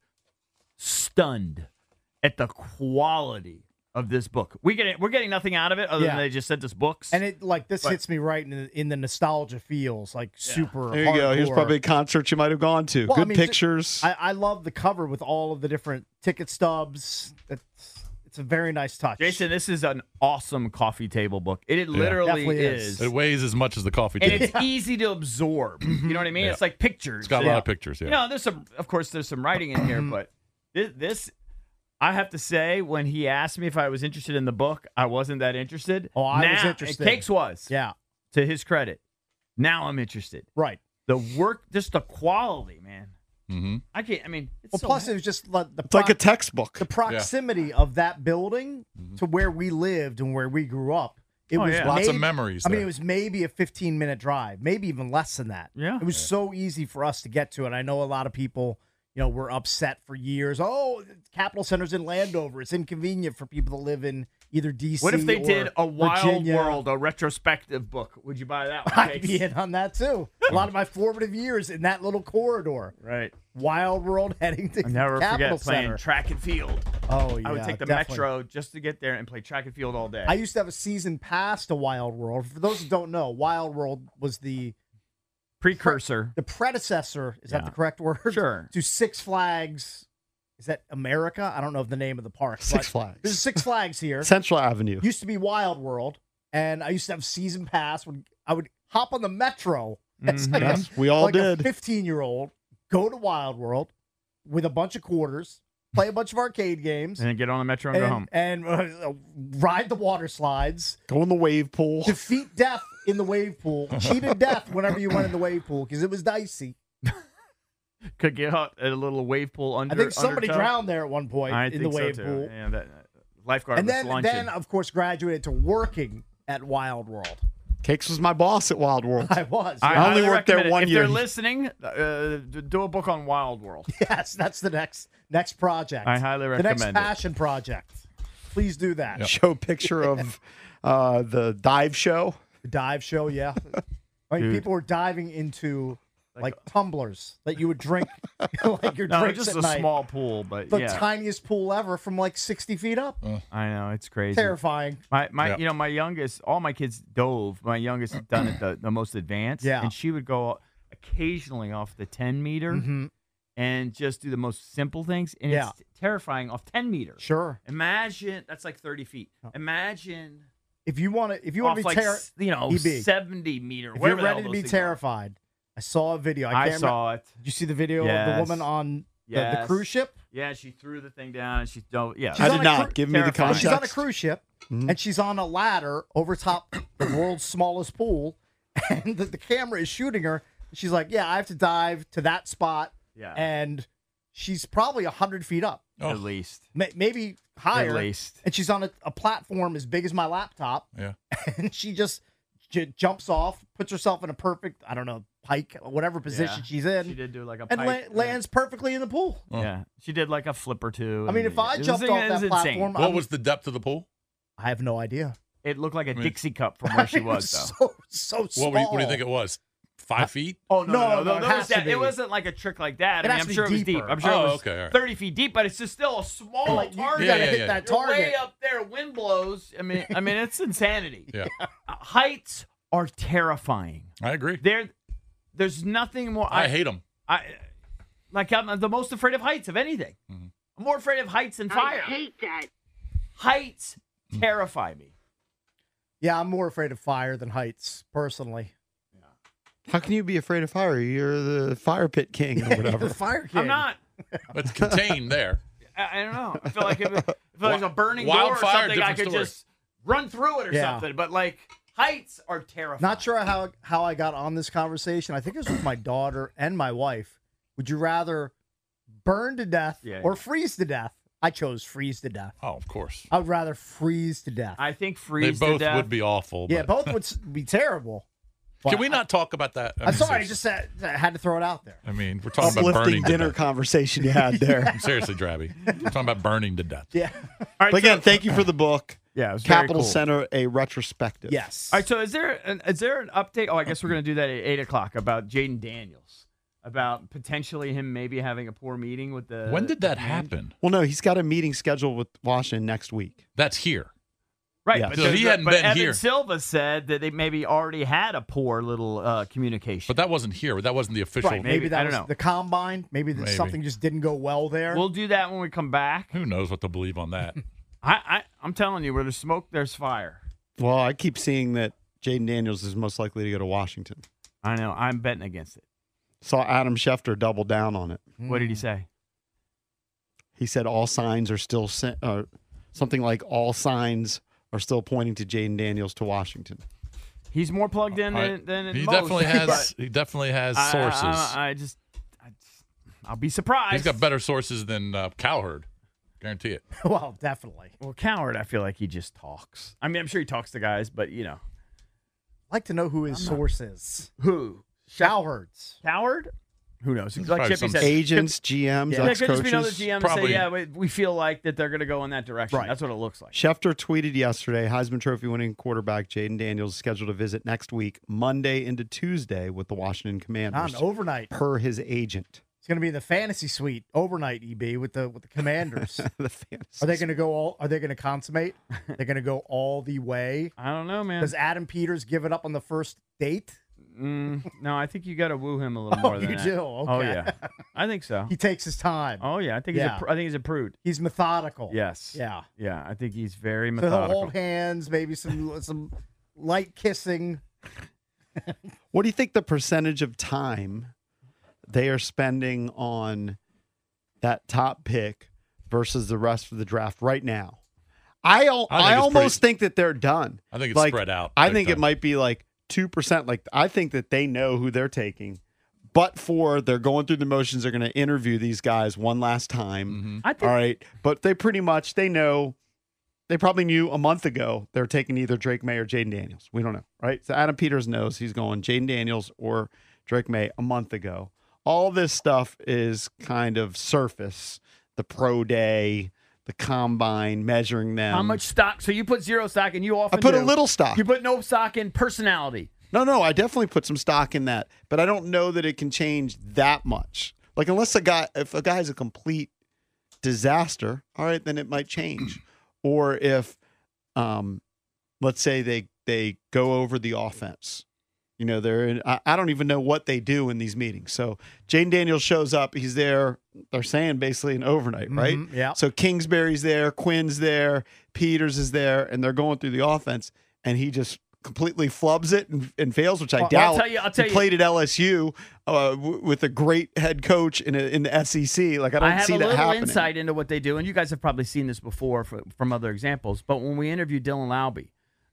[SPEAKER 8] stunned at the quality of this book. We get we're getting nothing out of it other
[SPEAKER 5] Yeah.
[SPEAKER 8] than they just sent us books.
[SPEAKER 5] And it like this
[SPEAKER 8] But-
[SPEAKER 5] hits me right in the, in the nostalgia feels, like super
[SPEAKER 4] There you go. Here's
[SPEAKER 5] hardcore.
[SPEAKER 4] probably a concert you might have gone to.
[SPEAKER 5] Well,
[SPEAKER 4] Good
[SPEAKER 5] I mean, ju-
[SPEAKER 4] pictures.
[SPEAKER 5] I, I love the cover with all of the different ticket stubs. It's, it's a very nice touch.
[SPEAKER 8] Jason, this is an awesome coffee table book. It, it
[SPEAKER 7] Yeah.
[SPEAKER 8] literally
[SPEAKER 5] Definitely
[SPEAKER 8] is.
[SPEAKER 5] is.
[SPEAKER 7] It weighs as much as the coffee
[SPEAKER 8] And
[SPEAKER 7] table.
[SPEAKER 8] it's easy to absorb. You know what I mean?
[SPEAKER 7] Yeah.
[SPEAKER 8] It's like pictures.
[SPEAKER 7] It's got a lot of pictures, yeah.
[SPEAKER 8] You know, there's some, of course, there's some writing in here, but this, this, I have to say, when he asked me if I was interested in the book, I wasn't that interested.
[SPEAKER 5] Oh, I was
[SPEAKER 8] Now-
[SPEAKER 5] interested.
[SPEAKER 8] Cakes was.
[SPEAKER 5] Yeah.
[SPEAKER 8] To his credit. Now I'm interested.
[SPEAKER 5] Right.
[SPEAKER 8] The work, just the quality, man.
[SPEAKER 7] Mm-hmm.
[SPEAKER 8] I can't, I mean, it's
[SPEAKER 5] Well,
[SPEAKER 8] so
[SPEAKER 5] plus
[SPEAKER 8] heavy.
[SPEAKER 5] it was just like the
[SPEAKER 4] it's like a textbook.
[SPEAKER 5] the proximity of that building to where we lived and where we grew up. It
[SPEAKER 8] Oh,
[SPEAKER 5] was
[SPEAKER 8] yeah.
[SPEAKER 7] Lots of
[SPEAKER 5] maybe-
[SPEAKER 7] memories
[SPEAKER 5] I mean,
[SPEAKER 7] there.
[SPEAKER 5] it was maybe a fifteen minute drive, maybe even less than that.
[SPEAKER 8] Yeah.
[SPEAKER 5] It was so easy for us to get to it. I know a lot of people, you know, were upset for years. Oh, Capital Center's in Landover. It's inconvenient for people to live in either D C
[SPEAKER 8] What if they
[SPEAKER 5] or
[SPEAKER 8] did a Wild
[SPEAKER 5] Virginia.
[SPEAKER 8] World, a retrospective book? Would you buy that one?
[SPEAKER 5] I'd
[SPEAKER 8] Cakes?
[SPEAKER 5] be in on that too. A lot of my formative years in that little corridor.
[SPEAKER 8] Right.
[SPEAKER 5] Wild World heading to
[SPEAKER 8] I'll never
[SPEAKER 5] Capital
[SPEAKER 8] forget playing
[SPEAKER 5] Center.
[SPEAKER 8] track and field.
[SPEAKER 5] Oh yeah,
[SPEAKER 8] I would take the
[SPEAKER 5] definitely.
[SPEAKER 8] Metro just to get there and play track and field all day.
[SPEAKER 5] I used to have a season pass to Wild World. For those who don't know, Wild World was the
[SPEAKER 8] Precursor.
[SPEAKER 5] the predecessor. Is that
[SPEAKER 8] Yeah.
[SPEAKER 5] the correct word?
[SPEAKER 8] Sure.
[SPEAKER 5] To Six Flags. Is that America? I don't know of the name of the park.
[SPEAKER 4] Six
[SPEAKER 5] but
[SPEAKER 4] Flags.
[SPEAKER 5] There's Six Flags here.
[SPEAKER 4] Central Avenue.
[SPEAKER 5] Used to be Wild World, and I used to have season pass. When I would hop on the Metro. As like
[SPEAKER 4] Yes,
[SPEAKER 5] a,
[SPEAKER 4] we all
[SPEAKER 5] like
[SPEAKER 4] did.
[SPEAKER 5] a fifteen-year-old, go to Wild World with a bunch of quarters, play a bunch of arcade games,
[SPEAKER 8] and then get on the Metro and,
[SPEAKER 5] and,
[SPEAKER 8] go home.
[SPEAKER 5] and uh, ride the water slides.
[SPEAKER 4] Go in the wave pool.
[SPEAKER 5] Defeat death in the wave pool. Cheated death whenever you went in the wave pool because it was dicey.
[SPEAKER 8] Could get out at a little wave pool under.
[SPEAKER 5] I think somebody
[SPEAKER 8] undertow.
[SPEAKER 5] drowned there at one point
[SPEAKER 8] I
[SPEAKER 5] in the
[SPEAKER 8] think so,
[SPEAKER 5] wave
[SPEAKER 8] too.
[SPEAKER 5] pool.
[SPEAKER 8] Yeah, that uh, lifeguard
[SPEAKER 5] And
[SPEAKER 8] was
[SPEAKER 5] then,
[SPEAKER 8] lunching.
[SPEAKER 5] then, of course, graduated to working at Wild World.
[SPEAKER 4] Cakes was my boss at Wild World.
[SPEAKER 5] I was.
[SPEAKER 8] I,
[SPEAKER 4] I only
[SPEAKER 8] highly
[SPEAKER 4] worked there
[SPEAKER 8] recommend it.
[SPEAKER 4] one
[SPEAKER 8] if
[SPEAKER 4] year.
[SPEAKER 8] If they're listening, uh, d- do a book on Wild World.
[SPEAKER 5] Yes, that's the next next project.
[SPEAKER 8] I highly
[SPEAKER 5] the next
[SPEAKER 8] recommend it.
[SPEAKER 5] passion project. Please do that.
[SPEAKER 4] Show a picture of uh, the dive show.
[SPEAKER 5] The dive show, yeah. I mean,
[SPEAKER 8] Dude.
[SPEAKER 5] people were diving into like, like tumblers that you would drink, like your
[SPEAKER 8] no,
[SPEAKER 5] drinks
[SPEAKER 8] just
[SPEAKER 5] at
[SPEAKER 8] a
[SPEAKER 5] night.
[SPEAKER 8] small pool, but
[SPEAKER 5] The
[SPEAKER 8] yeah.
[SPEAKER 5] tiniest pool ever from like sixty feet up.
[SPEAKER 7] Uh,
[SPEAKER 8] I know it's crazy,
[SPEAKER 5] Terrifying.
[SPEAKER 8] My my,
[SPEAKER 7] Yep.
[SPEAKER 8] you know, my youngest, all my kids dove. My youngest had done it the, the most advanced,
[SPEAKER 5] Yeah.
[SPEAKER 8] and she would go occasionally off the ten meter
[SPEAKER 5] Mhm.
[SPEAKER 8] and just do the most simple things, and
[SPEAKER 5] Yeah.
[SPEAKER 8] it's terrifying off ten meters.
[SPEAKER 5] Sure.
[SPEAKER 8] Imagine that's like thirty feet. Imagine
[SPEAKER 5] If you want to, if you want
[SPEAKER 8] off
[SPEAKER 5] to be
[SPEAKER 8] like
[SPEAKER 5] ter-
[SPEAKER 8] s- you know
[SPEAKER 5] E B,
[SPEAKER 8] seventy meter.
[SPEAKER 5] if you're
[SPEAKER 8] whatever the
[SPEAKER 5] ready
[SPEAKER 8] hell
[SPEAKER 5] to
[SPEAKER 8] those
[SPEAKER 5] be
[SPEAKER 8] things are.
[SPEAKER 5] terrified, I saw a video. I,
[SPEAKER 8] I
[SPEAKER 5] can't
[SPEAKER 8] saw
[SPEAKER 5] remember.
[SPEAKER 8] it.
[SPEAKER 5] Did you see the video of the
[SPEAKER 8] Yes.
[SPEAKER 5] woman on the, the
[SPEAKER 8] Yes.
[SPEAKER 5] cruise ship?
[SPEAKER 8] Yeah, she threw the thing down and she dove. Yeah,
[SPEAKER 5] She's
[SPEAKER 4] I
[SPEAKER 5] on
[SPEAKER 4] did
[SPEAKER 5] a
[SPEAKER 4] not.
[SPEAKER 5] cru-
[SPEAKER 4] Give me the
[SPEAKER 8] terrifying.
[SPEAKER 4] context.
[SPEAKER 5] She's on a cruise ship,
[SPEAKER 4] Mhm.
[SPEAKER 5] and she's on a ladder over top the world's smallest pool, and the, the camera is shooting her. She's like, "Yeah, I have to dive to that spot,"
[SPEAKER 8] Yeah.
[SPEAKER 5] and she's probably a hundred feet up,
[SPEAKER 8] at least.
[SPEAKER 5] May- maybe higher.
[SPEAKER 8] At least.
[SPEAKER 5] And she's on a, a platform as big as my laptop,
[SPEAKER 7] Yeah.
[SPEAKER 5] and she just j- jumps off, puts herself in a perfect, I don't know, pike, whatever position
[SPEAKER 8] Yeah.
[SPEAKER 5] she's in,
[SPEAKER 8] She did do like a
[SPEAKER 5] and
[SPEAKER 8] pipe,
[SPEAKER 5] la-
[SPEAKER 8] yeah.
[SPEAKER 5] lands perfectly in the pool.
[SPEAKER 8] Yeah, she did like a flip or two.
[SPEAKER 5] I mean,
[SPEAKER 8] and
[SPEAKER 5] if I
[SPEAKER 8] it was-
[SPEAKER 5] jumped
[SPEAKER 8] it
[SPEAKER 5] off
[SPEAKER 8] was
[SPEAKER 5] that
[SPEAKER 8] insane.
[SPEAKER 5] platform,
[SPEAKER 7] What
[SPEAKER 5] I'm-
[SPEAKER 7] was the depth of the pool?
[SPEAKER 5] I have no idea.
[SPEAKER 8] It looked like a
[SPEAKER 7] I mean-
[SPEAKER 8] Dixie cup from where she
[SPEAKER 5] It
[SPEAKER 8] was, though.
[SPEAKER 5] so so small.
[SPEAKER 7] What, were you, what do you think it was? Five feet?
[SPEAKER 8] Oh no,
[SPEAKER 5] No,
[SPEAKER 8] no, no,
[SPEAKER 5] no,
[SPEAKER 8] no,
[SPEAKER 5] it
[SPEAKER 8] there
[SPEAKER 5] has
[SPEAKER 8] was
[SPEAKER 5] to
[SPEAKER 8] that-
[SPEAKER 5] be.
[SPEAKER 8] It wasn't like a trick like that.
[SPEAKER 5] It
[SPEAKER 8] I mean,
[SPEAKER 5] has
[SPEAKER 8] I'm
[SPEAKER 5] to
[SPEAKER 8] sure
[SPEAKER 5] be
[SPEAKER 8] it was deep.
[SPEAKER 5] deeper.
[SPEAKER 8] I'm sure
[SPEAKER 7] Oh,
[SPEAKER 8] it was
[SPEAKER 7] okay, all right.
[SPEAKER 8] thirty feet deep, but it's just still a small
[SPEAKER 5] Like, you
[SPEAKER 8] target.
[SPEAKER 5] gotta
[SPEAKER 7] Yeah,
[SPEAKER 5] hit
[SPEAKER 7] yeah,
[SPEAKER 5] that
[SPEAKER 8] You're
[SPEAKER 5] target.
[SPEAKER 8] way up there, wind blows. I mean, I mean, it's insanity.
[SPEAKER 7] Yeah,
[SPEAKER 8] Uh, heights are terrifying.
[SPEAKER 7] I agree.
[SPEAKER 8] There, there's nothing more.
[SPEAKER 7] I hate them.
[SPEAKER 8] I like. I'm the most afraid of heights of anything.
[SPEAKER 7] Mhm.
[SPEAKER 8] I'm more afraid of heights than fire.
[SPEAKER 9] I hate that.
[SPEAKER 8] Heights terrify me.
[SPEAKER 5] Yeah, I'm more afraid of fire than heights, personally.
[SPEAKER 4] How can you be afraid of fire? You're the fire pit king or whatever.
[SPEAKER 5] The fire king.
[SPEAKER 8] I'm not.
[SPEAKER 7] It's contained there.
[SPEAKER 8] I, I don't know. I feel like if, if there's a burning door or
[SPEAKER 7] Wildfire,
[SPEAKER 8] something, I
[SPEAKER 7] different
[SPEAKER 8] could
[SPEAKER 7] story.
[SPEAKER 8] just run through it or
[SPEAKER 5] Yeah.
[SPEAKER 8] something. But like heights are terrifying.
[SPEAKER 5] Not sure how how I got on this conversation. I think it was with my daughter and my wife. Would you rather burn to death
[SPEAKER 8] Yeah,
[SPEAKER 5] or
[SPEAKER 8] yeah.
[SPEAKER 5] freeze to death? I chose freeze to death.
[SPEAKER 7] Oh, of course.
[SPEAKER 5] I would rather freeze to death.
[SPEAKER 8] I think
[SPEAKER 7] They
[SPEAKER 8] freeze
[SPEAKER 7] both
[SPEAKER 8] to death.
[SPEAKER 7] would be awful.
[SPEAKER 5] yeah,
[SPEAKER 7] but-
[SPEAKER 5] both would s- be terrible.
[SPEAKER 7] Can
[SPEAKER 5] But
[SPEAKER 7] we not talk about that? I
[SPEAKER 5] I'm
[SPEAKER 7] mean,
[SPEAKER 5] sorry, I
[SPEAKER 7] seriously.
[SPEAKER 5] just said, I had to throw it out there.
[SPEAKER 7] I mean, we're talking about burning
[SPEAKER 4] Uplifting
[SPEAKER 7] to
[SPEAKER 4] dinner
[SPEAKER 7] death.
[SPEAKER 4] conversation you had there.
[SPEAKER 7] Seriously, Drabby. We're talking about burning to death.
[SPEAKER 5] Yeah.
[SPEAKER 8] All right,
[SPEAKER 4] But again,
[SPEAKER 8] so-
[SPEAKER 4] thank you for the book.
[SPEAKER 8] Yeah, it was very
[SPEAKER 4] Capital
[SPEAKER 8] cool.
[SPEAKER 4] Center, a retrospective.
[SPEAKER 5] Yes.
[SPEAKER 8] All right, so is there an, is there an update? Oh, I guess we're going to do that at eight o'clock about Jaden Daniels, about potentially him maybe having a poor meeting with the.
[SPEAKER 7] When did that
[SPEAKER 8] the
[SPEAKER 7] happen?
[SPEAKER 4] Well, no, he's got a meeting scheduled with Washington next week.
[SPEAKER 7] That's here.
[SPEAKER 8] Right,
[SPEAKER 4] Yeah.
[SPEAKER 8] but,
[SPEAKER 7] So
[SPEAKER 8] there's
[SPEAKER 7] he
[SPEAKER 8] a-
[SPEAKER 7] hadn't
[SPEAKER 8] but
[SPEAKER 7] been
[SPEAKER 8] Evan
[SPEAKER 7] here.
[SPEAKER 8] Silva said that they maybe already had a poor little uh, communication.
[SPEAKER 7] But that wasn't here. That wasn't the official.
[SPEAKER 5] Right, maybe,
[SPEAKER 8] maybe,
[SPEAKER 5] that
[SPEAKER 8] I
[SPEAKER 5] was
[SPEAKER 8] don't know.
[SPEAKER 5] the combine. Maybe, that
[SPEAKER 7] Maybe.
[SPEAKER 5] something just didn't go well there.
[SPEAKER 8] We'll do that when we come back.
[SPEAKER 7] Who knows what to believe on that?
[SPEAKER 8] I, I I'm telling you, where there's smoke, there's fire.
[SPEAKER 4] Well, I keep seeing that Jaden Daniels is most likely to go to Washington.
[SPEAKER 8] I know. I'm betting against it.
[SPEAKER 4] Saw Adam Schefter double down on it.
[SPEAKER 8] What did he say?
[SPEAKER 4] He said all signs are still se- uh, something like all signs are still pointing to Jaden Daniels to Washington.
[SPEAKER 8] He's more plugged in
[SPEAKER 7] I-
[SPEAKER 8] than, than
[SPEAKER 7] he
[SPEAKER 8] most,
[SPEAKER 7] definitely has.
[SPEAKER 8] but
[SPEAKER 7] He definitely has
[SPEAKER 8] I-
[SPEAKER 7] sources.
[SPEAKER 8] I, I, I just, I just, I'll be surprised.
[SPEAKER 7] He's got better sources than uh, Cowherd. Guarantee it.
[SPEAKER 5] Well, definitely.
[SPEAKER 8] Well, Coward, I feel like he just talks. I mean, I'm sure he talks to guys, but you know,
[SPEAKER 5] I'd like to know who his source is.
[SPEAKER 8] who?
[SPEAKER 5] Cowherds.
[SPEAKER 8] Coward? Who knows?
[SPEAKER 7] It's
[SPEAKER 8] Like
[SPEAKER 7] probably
[SPEAKER 8] Chippy
[SPEAKER 7] some
[SPEAKER 8] said,
[SPEAKER 4] Agents, G Ms,
[SPEAKER 8] Yeah, there
[SPEAKER 4] ex
[SPEAKER 8] could just be another
[SPEAKER 4] coaches.
[SPEAKER 8] G M
[SPEAKER 7] Probably.
[SPEAKER 8] say, yeah, we, we feel like that they're going to go in that direction.
[SPEAKER 5] Right.
[SPEAKER 8] That's what it looks like.
[SPEAKER 4] Schefter tweeted yesterday Heisman Trophy winning quarterback Jaden Daniels is scheduled to visit next week, Monday into Tuesday, with the Washington Commanders.
[SPEAKER 5] On overnight.
[SPEAKER 4] Per his agent.
[SPEAKER 5] It's going to be in the fantasy suite overnight. E B with the with the Commanders.
[SPEAKER 4] the fantasy
[SPEAKER 5] Are they going to go all? Are they going to consummate? They're going to go all the way.
[SPEAKER 8] I don't know, man.
[SPEAKER 5] Does Adam Peters give it up on the first date?
[SPEAKER 8] Mm, no, I think you got to woo him a little
[SPEAKER 5] Oh,
[SPEAKER 8] more than
[SPEAKER 5] you
[SPEAKER 8] that.
[SPEAKER 5] do?
[SPEAKER 8] Oh
[SPEAKER 5] Okay.
[SPEAKER 8] yeah, I think so.
[SPEAKER 5] He takes his time.
[SPEAKER 8] Oh yeah, I think
[SPEAKER 5] Yeah.
[SPEAKER 8] he's a, pr- I think he's a prude.
[SPEAKER 5] He's methodical.
[SPEAKER 8] Yes.
[SPEAKER 5] Yeah.
[SPEAKER 8] Yeah, I think he's very
[SPEAKER 5] So he'll
[SPEAKER 8] methodical.
[SPEAKER 5] hold hands, maybe some some light kissing.
[SPEAKER 4] What do you think the percentage of time they are spending on that top pick versus the rest of the draft right now? I al-
[SPEAKER 7] I think
[SPEAKER 4] I,
[SPEAKER 7] it's
[SPEAKER 4] almost
[SPEAKER 7] pretty-
[SPEAKER 4] think that they're done.
[SPEAKER 7] I think it's
[SPEAKER 4] Like,
[SPEAKER 7] spread out.
[SPEAKER 4] I
[SPEAKER 7] big
[SPEAKER 4] think it
[SPEAKER 7] time.
[SPEAKER 4] might be like two percent. Like I think that they know who they're taking, but for they're going through the motions. They're going to interview these guys one last time.
[SPEAKER 7] Mm-hmm.
[SPEAKER 8] I think
[SPEAKER 4] All right, but they pretty much they know. They probably knew a month ago they're taking either Drake May or Jaden Daniels. We don't know, right? So Adam Peters knows he's going Jaden Daniels or Drake May a month ago. All this stuff is kind of surface. The pro day, the combine, measuring them.
[SPEAKER 8] How much stock? So you put zero stock, and you often
[SPEAKER 4] I put a
[SPEAKER 8] do.
[SPEAKER 4] little stock.
[SPEAKER 8] You put no stock in personality.
[SPEAKER 4] No, no, I definitely put some stock in that, but I don't know that it can change that much. Like, unless a guy, if a guy's a complete disaster, all right, then it might change. Or if, um, let's say they they go over the offense. You know, they're in, I, I don't even know what they do in these meetings. So Jaden Daniels shows up. He's there. They're saying basically an overnight, right?
[SPEAKER 5] Mm-hmm, yeah.
[SPEAKER 4] So Kingsbury's there, Quinn's there, Peters is there, and they're going through the offense, and he just completely flubs it and, and fails, which I
[SPEAKER 8] Well,
[SPEAKER 4] doubt.
[SPEAKER 8] I'll tell you- I'll tell
[SPEAKER 4] he
[SPEAKER 8] you-
[SPEAKER 4] played at L S U uh, w- with a great head coach in, a, in the S E C. Like, I don't
[SPEAKER 8] I have
[SPEAKER 4] see
[SPEAKER 8] a
[SPEAKER 4] that
[SPEAKER 8] little
[SPEAKER 4] happening.
[SPEAKER 8] insight into what they do, and you guys have probably seen this before from, from other examples. But when we interviewed Dylan Laube,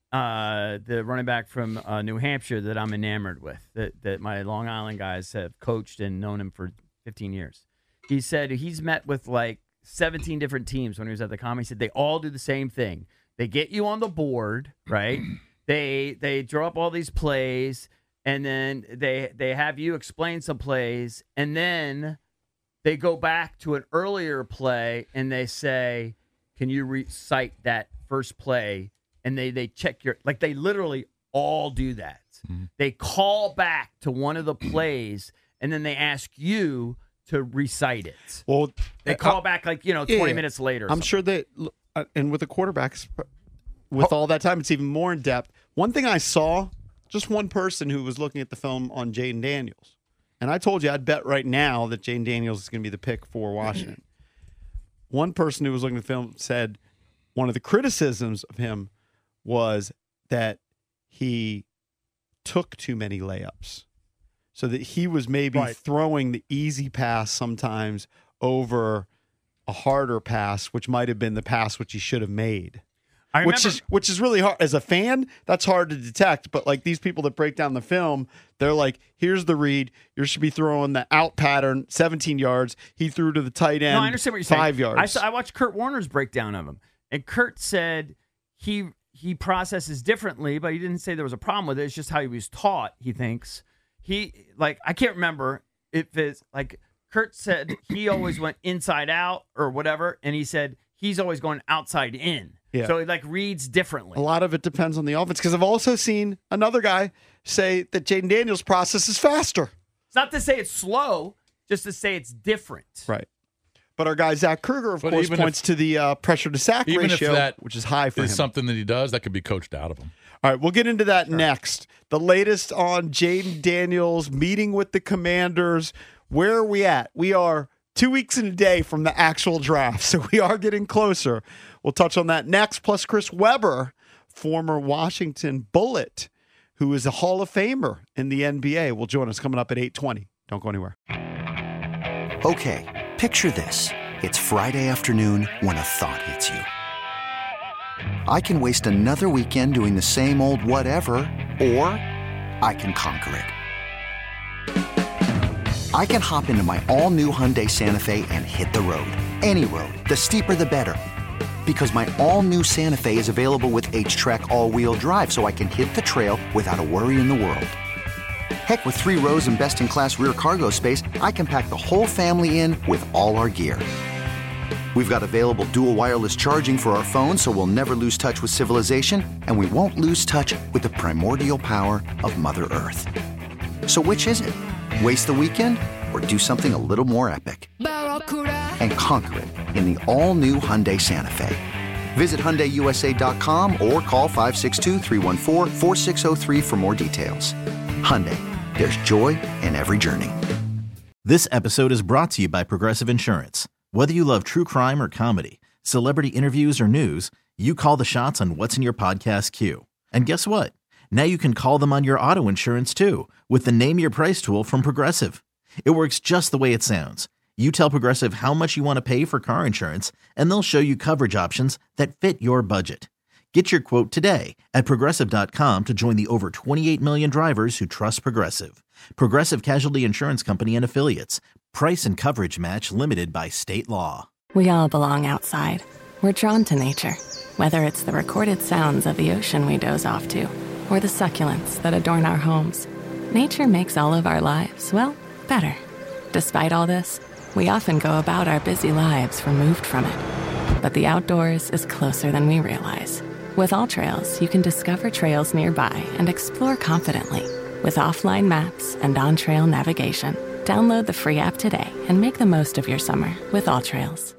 [SPEAKER 8] uh, the running back from uh, New Hampshire that I'm enamored with, that that my Long Island guys have coached and known him for fifteen years, he said he's met with like seventeen different teams when he was at the Com. He said they all do the same thing. They get you on the board, right? they they draw up all these plays, and then they they have you explain some plays, and then they go back to an earlier play and they say, can you recite that first play? And they, they check your, like they literally all do that. Mm-hmm. They call back to one of the plays and then they ask you to recite it.
[SPEAKER 4] Well,
[SPEAKER 8] they call uh, back like, you know, twenty
[SPEAKER 4] yeah,
[SPEAKER 8] minutes later.
[SPEAKER 4] I'm sure that, uh, and with the quarterbacks, with all that time, it's even more in depth. One thing I saw, just one person who was looking at the film on Jaden Daniels. And I told you I'd bet right now that Jaden Daniels is going to be the pick for Washington. One person who was looking at the film said one of the criticisms of him was that he took too many layups. So that he was maybe
[SPEAKER 5] right.
[SPEAKER 4] throwing the easy pass sometimes over a harder pass, which might have been the pass which he should have made.
[SPEAKER 5] I
[SPEAKER 4] which
[SPEAKER 5] remember-
[SPEAKER 4] is which is really hard as a fan. That's hard to detect. But like these people that break down the film, they're like, "Here's the read. You should be throwing the out pattern, seventeen yards. He threw to the tight end.
[SPEAKER 8] No, I understand what you're saying.
[SPEAKER 4] Five yards.
[SPEAKER 8] I, saw, I watched Kurt Warner's breakdown of him, and Kurt said he he processes differently, but he didn't say there was a problem with it. It's just how he was taught. He thinks he like I can't remember if it's like Kurt said he always went inside out or whatever, and he said he's always going outside in.
[SPEAKER 4] Yeah.
[SPEAKER 8] So it like reads differently.
[SPEAKER 4] A lot of it depends on the offense because I've also seen another guy say that Jaden Daniels' process is faster.
[SPEAKER 8] It's not to say it's slow, just to say it's different.
[SPEAKER 4] Right. But our guy Zach Kruger, of
[SPEAKER 7] But
[SPEAKER 4] course,
[SPEAKER 7] even
[SPEAKER 4] points
[SPEAKER 7] if-
[SPEAKER 4] to the uh, pressure to sack
[SPEAKER 7] Even
[SPEAKER 4] ratio,
[SPEAKER 7] if that
[SPEAKER 4] which is high for
[SPEAKER 7] is
[SPEAKER 4] him.
[SPEAKER 7] something that he does, that could be coached out of him.
[SPEAKER 4] All right, we'll get into that next. The latest on Jaden Daniels meeting with the Commanders. Where are we at? We are two weeks and a day from the actual draft, so we are getting closer. We'll touch on that next. Plus, Chris Webber, former Washington Bullet, who is a Hall of Famer in the N B A, will join us coming up at eight twenty. Don't go anywhere.
[SPEAKER 1] Okay, picture this. It's Friday afternoon when a thought hits you. I can waste another weekend doing the same old whatever, or I can conquer it. I can hop into my all-new Hyundai Santa Fe and hit the road. Any road. The steeper, the better. Because my all-new Santa Fe is available with H-Track all-wheel drive, so I can hit the trail without a worry in the world. Heck, with three rows and best-in-class rear cargo space, I can pack the whole family in with all our gear. We've got available dual wireless charging for our phones, so we'll never lose touch with civilization, and we won't lose touch with the primordial power of Mother Earth. So which is it? Waste the weekend or do something a little more epic? And conquer it in the all-new Hyundai Santa Fe. Visit Hyundai U S A dot com or call five six two, three one four, four six zero three for more details. Hyundai, there's joy in every journey.
[SPEAKER 14] This episode is brought to you by Progressive Insurance. Whether you love true crime or comedy, celebrity interviews or news, you call the shots on what's in your podcast queue. And guess what? Now you can call them on your auto insurance too with the Name Your Price tool from Progressive. It works just the way it sounds. You tell Progressive how much you want to pay for car insurance, and they'll show you coverage options that fit your budget. Get your quote today at Progressive dot com to join the over twenty-eight million drivers who trust Progressive. Progressive Casualty Insurance Company and Affiliates. Price and coverage match limited by state law.
[SPEAKER 16] We all belong outside. We're drawn to nature, whether it's the recorded sounds of the ocean we doze off to, or the succulents that adorn our homes. Nature makes all of our lives, well, better. Despite all this, we often go about our busy lives removed from it. But the outdoors is closer than we realize. With AllTrails, you can discover trails nearby and explore confidently with offline maps and on-trail navigation. Download the free app today and make the most of your summer with AllTrails.